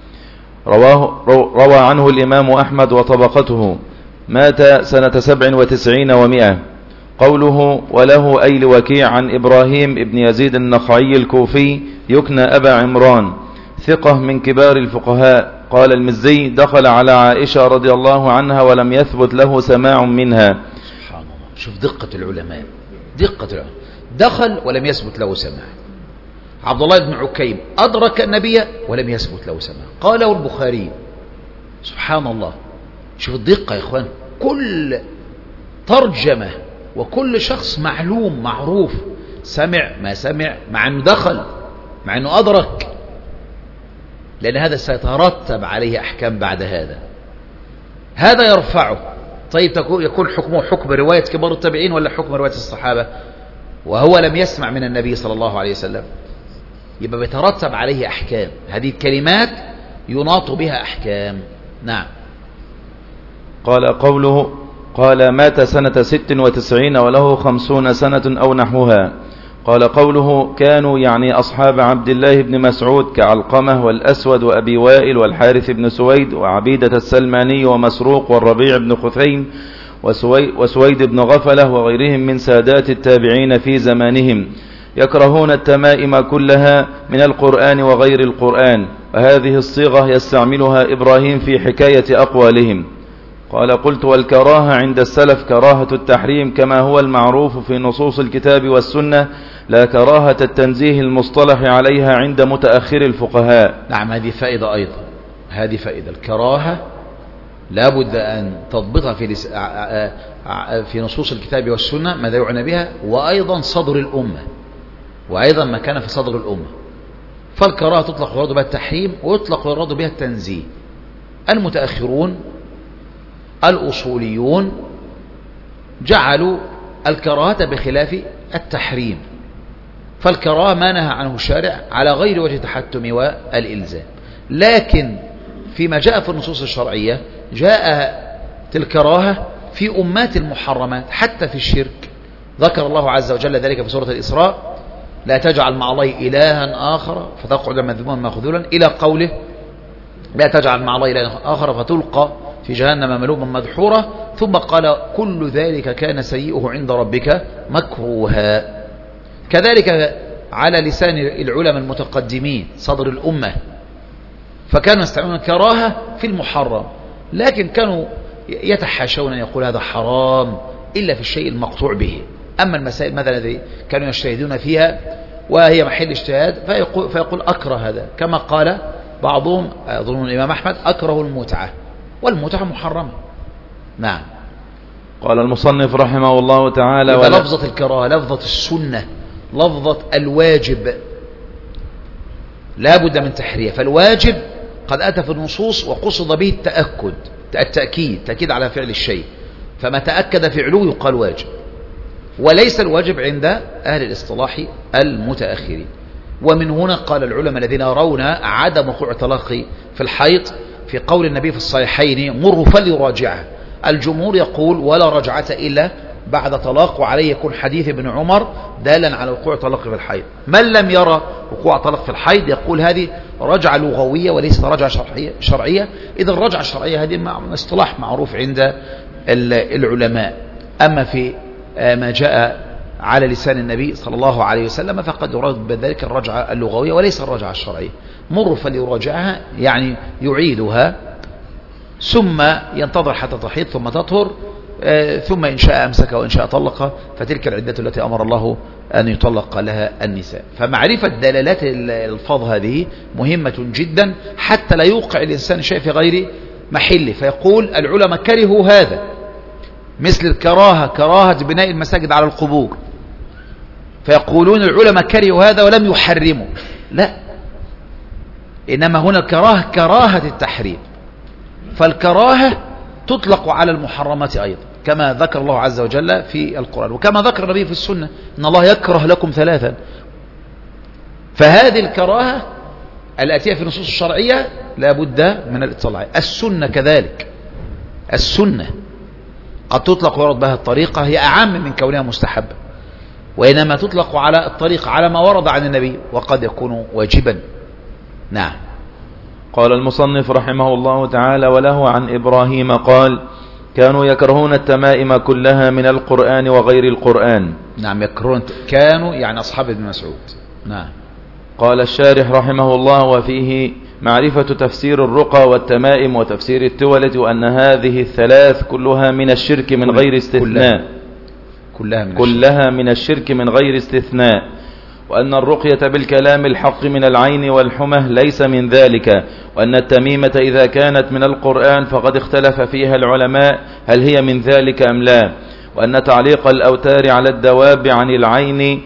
روى عنه الإمام أحمد وطبقته، مات سنة 97 و100. قوله وله أي لوكيع عن إبراهيم ابن يزيد النخعي الكوفي يكنى أبا عمران، ثقة من كبار الفقهاء، قال المزي: دخل على عائشة رضي الله عنها ولم يثبت له سماع منها. سبحان الله، شوف دقة العلماء، دقة العلماء. دخل ولم يثبت له سماع. عبد الله بن عكيم أدرك النبي ولم يثبت له سماع، قاله البخاري. سبحان الله، شوف الدقة يا إخوان. كل ترجمة وكل شخص معلوم معروف، سمع ما سمع، مع أنه دخل، مع أنه أدرك، لأن هذا سيترتب عليه أحكام بعد هذا. هذا يرفعه. طيب يكون حكمه حكم رواية كبار التابعين ولا حكم رواية الصحابة وهو لم يسمع من النبي صلى الله عليه وسلم؟ يبقى بيترتب عليه أحكام. هذه الكلمات يناط بها أحكام. نعم. قال قوله: قال مات سنة 96 وله 50 سنة أو نحوها. قال قوله: كانوا يعني أصحاب عبد الله بن مسعود كعلقمة والأسود وأبي وائل والحارث بن سويد وعبيدة السلماني ومسروق والربيع بن خثيم وسويد بن غفلة وغيرهم من سادات التابعين في زمانهم، يكرهون التمائم كلها من القرآن وغير القرآن. وهذه الصيغة يستعملها إبراهيم في حكاية أقوالهم. قال: قلت: والكراهة عند السلف كراهة التحريم كما هو المعروف في نصوص الكتاب والسنة، لا كراهة التنزيه المصطلح عليها عند متأخر الفقهاء. نعم، هذه فائدة أيضا. هذه فائدة. الكراهة لا بد أن تضبطها في نصوص الكتاب والسنة ماذا يعنى بها، وأيضا صدر الأمة، وأيضا ما كان في صدر الأمة. فالكراهة تطلق ويراد بها التحريم ويطلق ويراد بها التنزيه. المتأخرون الأصوليون جعلوا الكراهة بخلاف التحريم، فالكراهة ما نهى عنه الشارع على غير وجه التحتم والإلزام. لكن فيما جاء في النصوص الشرعية جاءت الكراهة في أمات المحرمات، حتى في الشرك. ذكر الله عز وجل ذلك في سورة الإسراء: لا تجعل مع الله إلها آخر فتقعد مذموما مخذولا، إلى قوله: لا تجعل مع الله إلها آخر فتلقى في جهنم ملوما مدحورا. ثم قال: كل ذلك كان سيئه عند ربك مكروها. كذلك على لسان العلماء المتقدمين صدر الأمة، فكانوا يستعملون الكراهة في المحرم، لكن كانوا يتحاشون أن يقول هذا حرام إلا في الشيء المقطوع به. أما المسائل مثلا التي كانوا يجتهدون فيها وهي محل اجتهاد فيقول أكره هذا، كما قال بعضهم أظن الإمام أحمد: أكره المتعة، والمتعة محرمة. نعم. قال المصنف رحمه الله تعالى: لفظة الكراهة، لفظة السنة، لفظة الواجب لا بد من تحرية. فالواجب قد أتى في النصوص وقصد به التأكيد على فعل الشيء، فما تأكد فعله يقال واجب، وليس الواجب عند أهل الاصطلاح المتأخرين. ومن هنا قال العلماء الذين يرون عدم وقوع الطلاق في الحيض في قول النبي في الصحيحين: مروا فليراجعه. الجمهور يقول: ولا رجعة إلا بعد طلاق، وعليه يكون حديث ابن عمر دالا على وقوع طلاق في الحيض. من لم يرى وقوع طلاق في الحيض يقول هذه رجعة لغوية وليست رجعة شرعية. إذا الرجعة الشرعية هذه اصطلاح معروف عند العلماء. أما في ما جاء على لسان النبي صلى الله عليه وسلم فقد يراد بذلك الرجعة اللغوية وليس الرجعة الشرعية. مر فليراجعها يعني يعيدها، ثم ينتظر حتى تحيض ثم تطهر، ثم إن شاء أمسك وإن شاء طلق، فتلك العدة التي أمر الله أن يطلق لها النساء. فمعرفة دلالات الألفاظ هذه مهمة جدا حتى لا يوقع الإنسان شيء في غير محله، فيقول العلماء كرهوا هذا، مثل الكراهة، كراهة بناء المساجد على القبور، فيقولون العلماء كرهوا هذا ولم يحرموا. لا، إنما هنا الكراهة كراهة التحريم، فالكراهة تطلق على المحرمات أيضا كما ذكر الله عز وجل في القرآن، وكما ذكر النبي في السنة: إن الله يكره لكم ثلاثا. فهذه الكراهة الآتية في النصوص الشرعية لا بد من الاطلاع. السنة كذلك، السنة قد تطلق ويرد بها الطريقة، هي أعم من كونها مستحبة، وإنما تطلق على الطريقة على ما ورد عن النبي، وقد يكون واجبا. نعم. قال المصنف رحمه الله تعالى: وله عن إبراهيم قال: كانوا يكرهون التمائم كلها من القرآن وغير القرآن. نعم، يكرهون، كانوا يعني أصحاب ابن مسعود. نعم. قال الشارح رحمه الله: وفيه معرفة تفسير الرقى والتمائم وتفسير التولة، وأن هذه الثلاث كلها من الشرك من غير استثناء، كلها من الشرك من غير استثناء، وأن الرقية بالكلام الحق من العين والحمى ليس من ذلك، وأن التميمة إذا كانت من القرآن فقد اختلف فيها العلماء هل هي من ذلك أم لا، وأن تعليق الأوتار على الدواب عن العين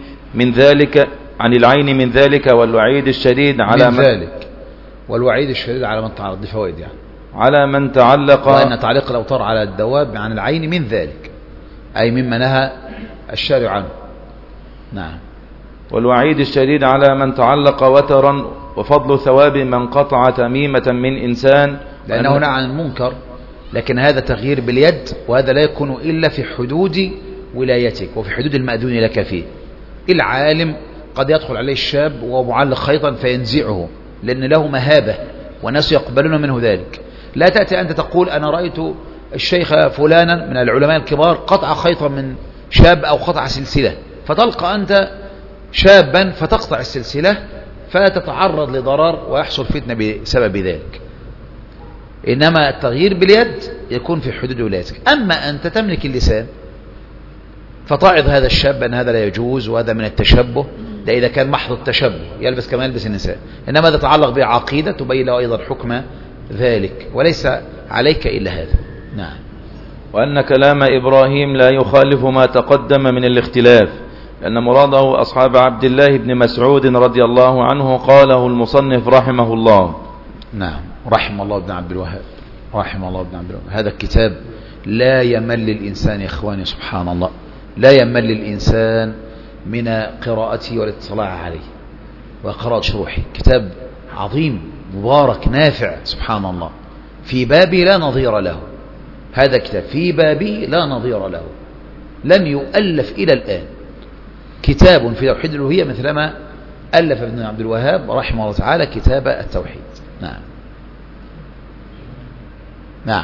من ذلك والوعيد الشديد على من ذلك، والوعيد الشديد على من تعرض لفوائد يعني على من تعلق، وأن تعليق الأوتار على الدواب عن العين من ذلك أي مما نهى الشارع عنه. نعم. والوعيد الشديد على من تعلق وترا، وفضل ثواب من قطع تميمة من إنسان، لأنه نهى عن المنكر، لكن هذا تغيير باليد، وهذا لا يكون إلا في حدود ولايتك وفي حدود المأذون لك فيه. العالم قد يدخل عليه الشاب وهو معلق خيطا فينزعه لأن له مهابة والناس يقبلون منه ذلك. لا تأتي أنت تقول أنا رأيت الشيخ فلانا من العلماء الكبار قطع خيطا من شاب أو قطع سلسلة، فتلقى أنت شابا فتقطع السلسلة فتتعرض لضرر ويحصل فتنة بسبب ذلك. إنما التغيير باليد يكون في حدود ولايتك. أما أنت تملك اللسان فتعظ هذا الشاب أن هذا لا يجوز وهذا من التشبه، ده إذا كان محض التشبه يلبس كما يلبس النساء. إنما إذا تعلق بعقيدة تبين له أيضا حكم ذلك، وليس عليك إلا هذا. نعم. وأن كلام إبراهيم لا يخالف ما تقدم من الاختلاف، لأن مراده أصحاب عبد الله بن مسعود رضي الله عنه قاله المصنف رحمه الله. نعم. رحم الله ابن عبد الوهاب، رحم الله ابن عبد الوهاب. هذا الكتاب لا يمل الإنسان يا إخواني، سبحان الله، لا يمل الإنسان من قراءته والاطلاع عليه وقراءة شروحه. كتاب عظيم مبارك نافع سبحان الله، في بابه لا نظير له. هذا كتاب في بابه لا نظير له، لم يؤلف إلى الآن كتاب في توحيد الألوهية مثلما ألف ابن عبد الوهاب رحمه الله تعالى كتاب التوحيد. نعم. نعم.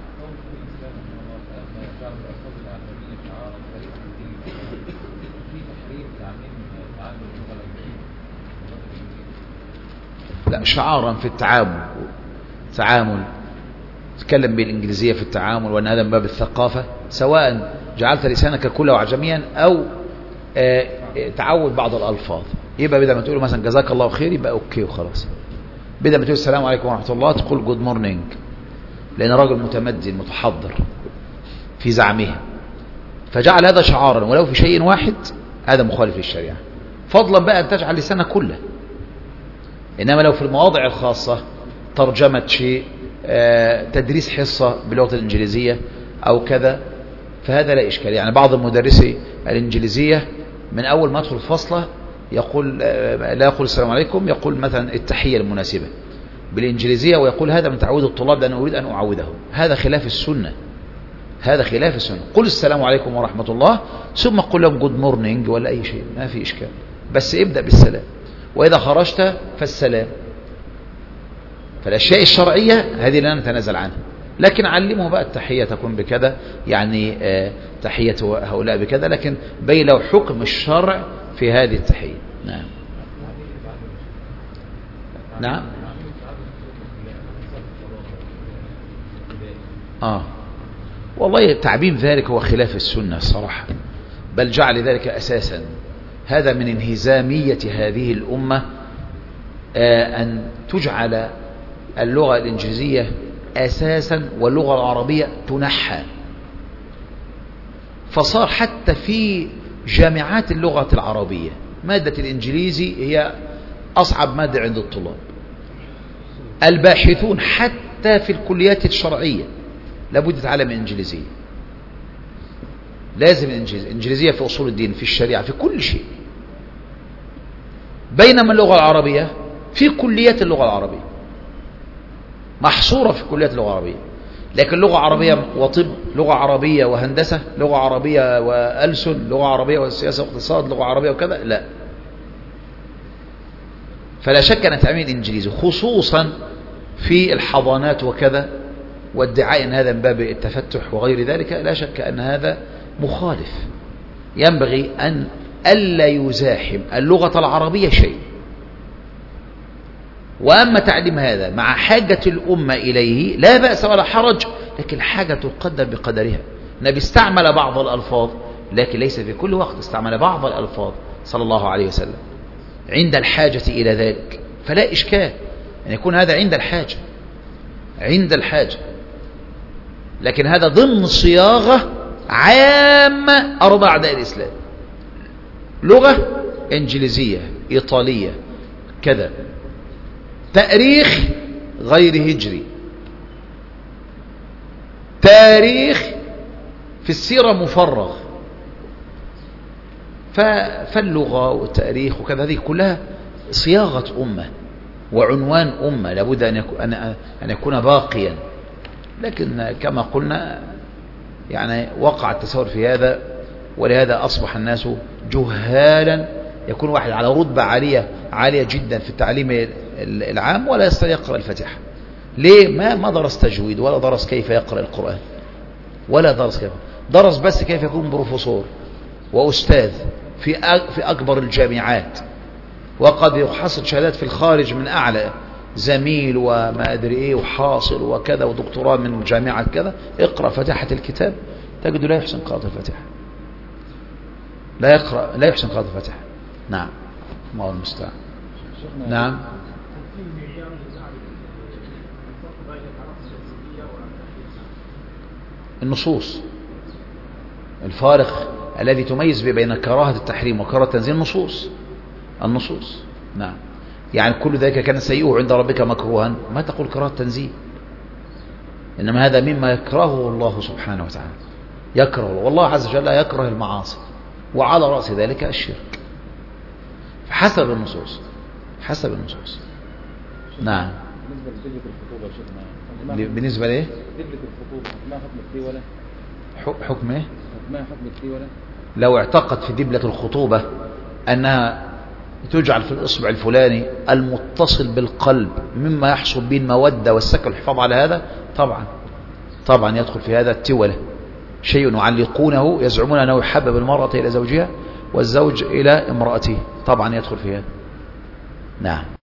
لا، شعارا في التعامل تتكلم بالإنجليزية في التعامل، وأن هذا من باب الثقافة، سواء جعلت لسانك كله عجميا أو تعود بعض الألفاظ. يبقى بدل ما تقول مثلا جزاك الله خير يبقى أوكي وخلاص، بدل ما تقول السلام عليكم ورحمة الله تقول جود مورنينج، لأن راجل متمدن متحضر في زعمه، فجعل هذا شعارا ولو في شيء واحد، هذا مخالف للشريعة، فضلا بقى أن تجعل لسانك كله. إنما لو في المواضع الخاصة ترجمة شيء، تدريس حصة باللغة الإنجليزية أو كذا، فهذا لا إشكال. يعني بعض المدرسي الإنجليزية من أول ما يدخل الفصلة يقول لا يقول السلام عليكم، يقول مثلا التحية المناسبة بالإنجليزية، ويقول هذا من تعود الطلاب لأن أريد أن أعودهم. هذا خلاف السنة، هذا خلاف السنة. قل السلام عليكم ورحمة الله ثم قل لهم جود مورنينج ولا أي شيء، ما في إشكال، بس ابدأ بالسلام، وإذا خرجت فالسلام. فالأشياء الشرعية هذه لا نتنازل عنها، لكن علمه بقى التحية تكون بكذا، يعني تحية هؤلاء بكذا، لكن بين له حكم الشرع في هذه التحية. نعم. نعم. والله تعبيم ذلك هو خلاف السنة الصراحة، بل جعل ذلك أساسا. هذا من انهزامية هذه الأمة أن تجعل اللغة الإنجليزية أساسا واللغة العربية تنحى، فصار حتى في جامعات اللغة العربية مادة الإنجليزي هي أصعب مادة عند الطلاب. الباحثون حتى في الكليات الشرعية لابد يتعلم الإنجليزية، لازم الإنجليزية في أصول الدين، في الشريعة، في كل شيء. بينما اللغة العربية في كليات اللغة العربية محصورة في كليات اللغة العربية، لكن لغة عربية وطب، لغة عربية وهندسة، لغة عربية وألسن، لغة عربية وسياسة واقتصاد، لغة عربية وكذا، لا. فلا شك أن تعليم الإنجليزي خصوصا في الحضانات وكذا، وادعاء أن هذا من باب التفتح وغير ذلك، لا شك أن هذا مخالف. ينبغي أن ألا يزاحم اللغة العربية شيء، وأما تعليم هذا مع حاجة الأمة إليه لا بأس ولا حرج، لكن الحاجة تقدر بقدرها. النبي استعمل بعض الألفاظ لكن ليس في كل وقت، استعمل بعض الألفاظ صلى الله عليه وسلم عند الحاجة إلى ذلك، فلا إشكال أن يكون هذا عند الحاجة، عند الحاجة، لكن هذا ضمن صياغة عامة أرضى أعداء الإسلام. لغة إنجليزية إيطالية كذا، تاريخ غير هجري، تاريخ في السيرة مفرغ، فاللغة والتاريخ وكذا هذه كلها صياغة أمة وعنوان أمة لابد أن يكون باقيا. لكن كما قلنا يعني وقع التساهل في هذا، ولهذا أصبح الناس جهالا. يكون واحد على رتبة عالية جدا في التعليم العام ولا يستطيع يقرأ الفاتحة. ليه؟ ما درس تجويد ولا درس كيف يقرأ القرآن ولا درس كيف، درس بس كيف يكون بروفيسور وأستاذ في أكبر الجامعات، وقد يحصل شهادات في الخارج من أعلى، زميل وما أدري إيه وحاصل وكذا ودكتوراه من جامعة كذا. اقرأ فاتحة الكتاب تجد لا يحسن قراءة الفاتحة، لا يحسن قراءة الفاتحة. نعم، ما هو المستعان. نعم. النصوص، الفارق الذي تميز بين كراهة التحريم وكراهة التنزيل النصوص. نعم، يعني كل ذلك كان سيئه عند ربك مكروها، ما تقول كراهة التنزيل، إنما هذا مما يكرهه الله سبحانه وتعالى، يكره والله عز وجل يكره المعاصي، وعلى رأس ذلك الشرك، حسب النصوص. نعم. بالنسبة لدبلة الخطوبة شيخنا، بالنسبة لإيه؟ دبلة الخطوبة حكمها حكم التيولة. حكم إيه؟ حكمها حكم التيولة. لو اعتقد في دبلة الخطوبة أنها تجعل في الإصبع الفلاني المتصل بالقلب مما يحصل به المودة والسكن والحفاظ على هذا، طبعا يدخل في هذا التولة، شيء يعلقونه يزعمون أنه يحبب المرأة إلى زوجها والزوج إلى امرأته، طبعا يدخل في هذا. نعم.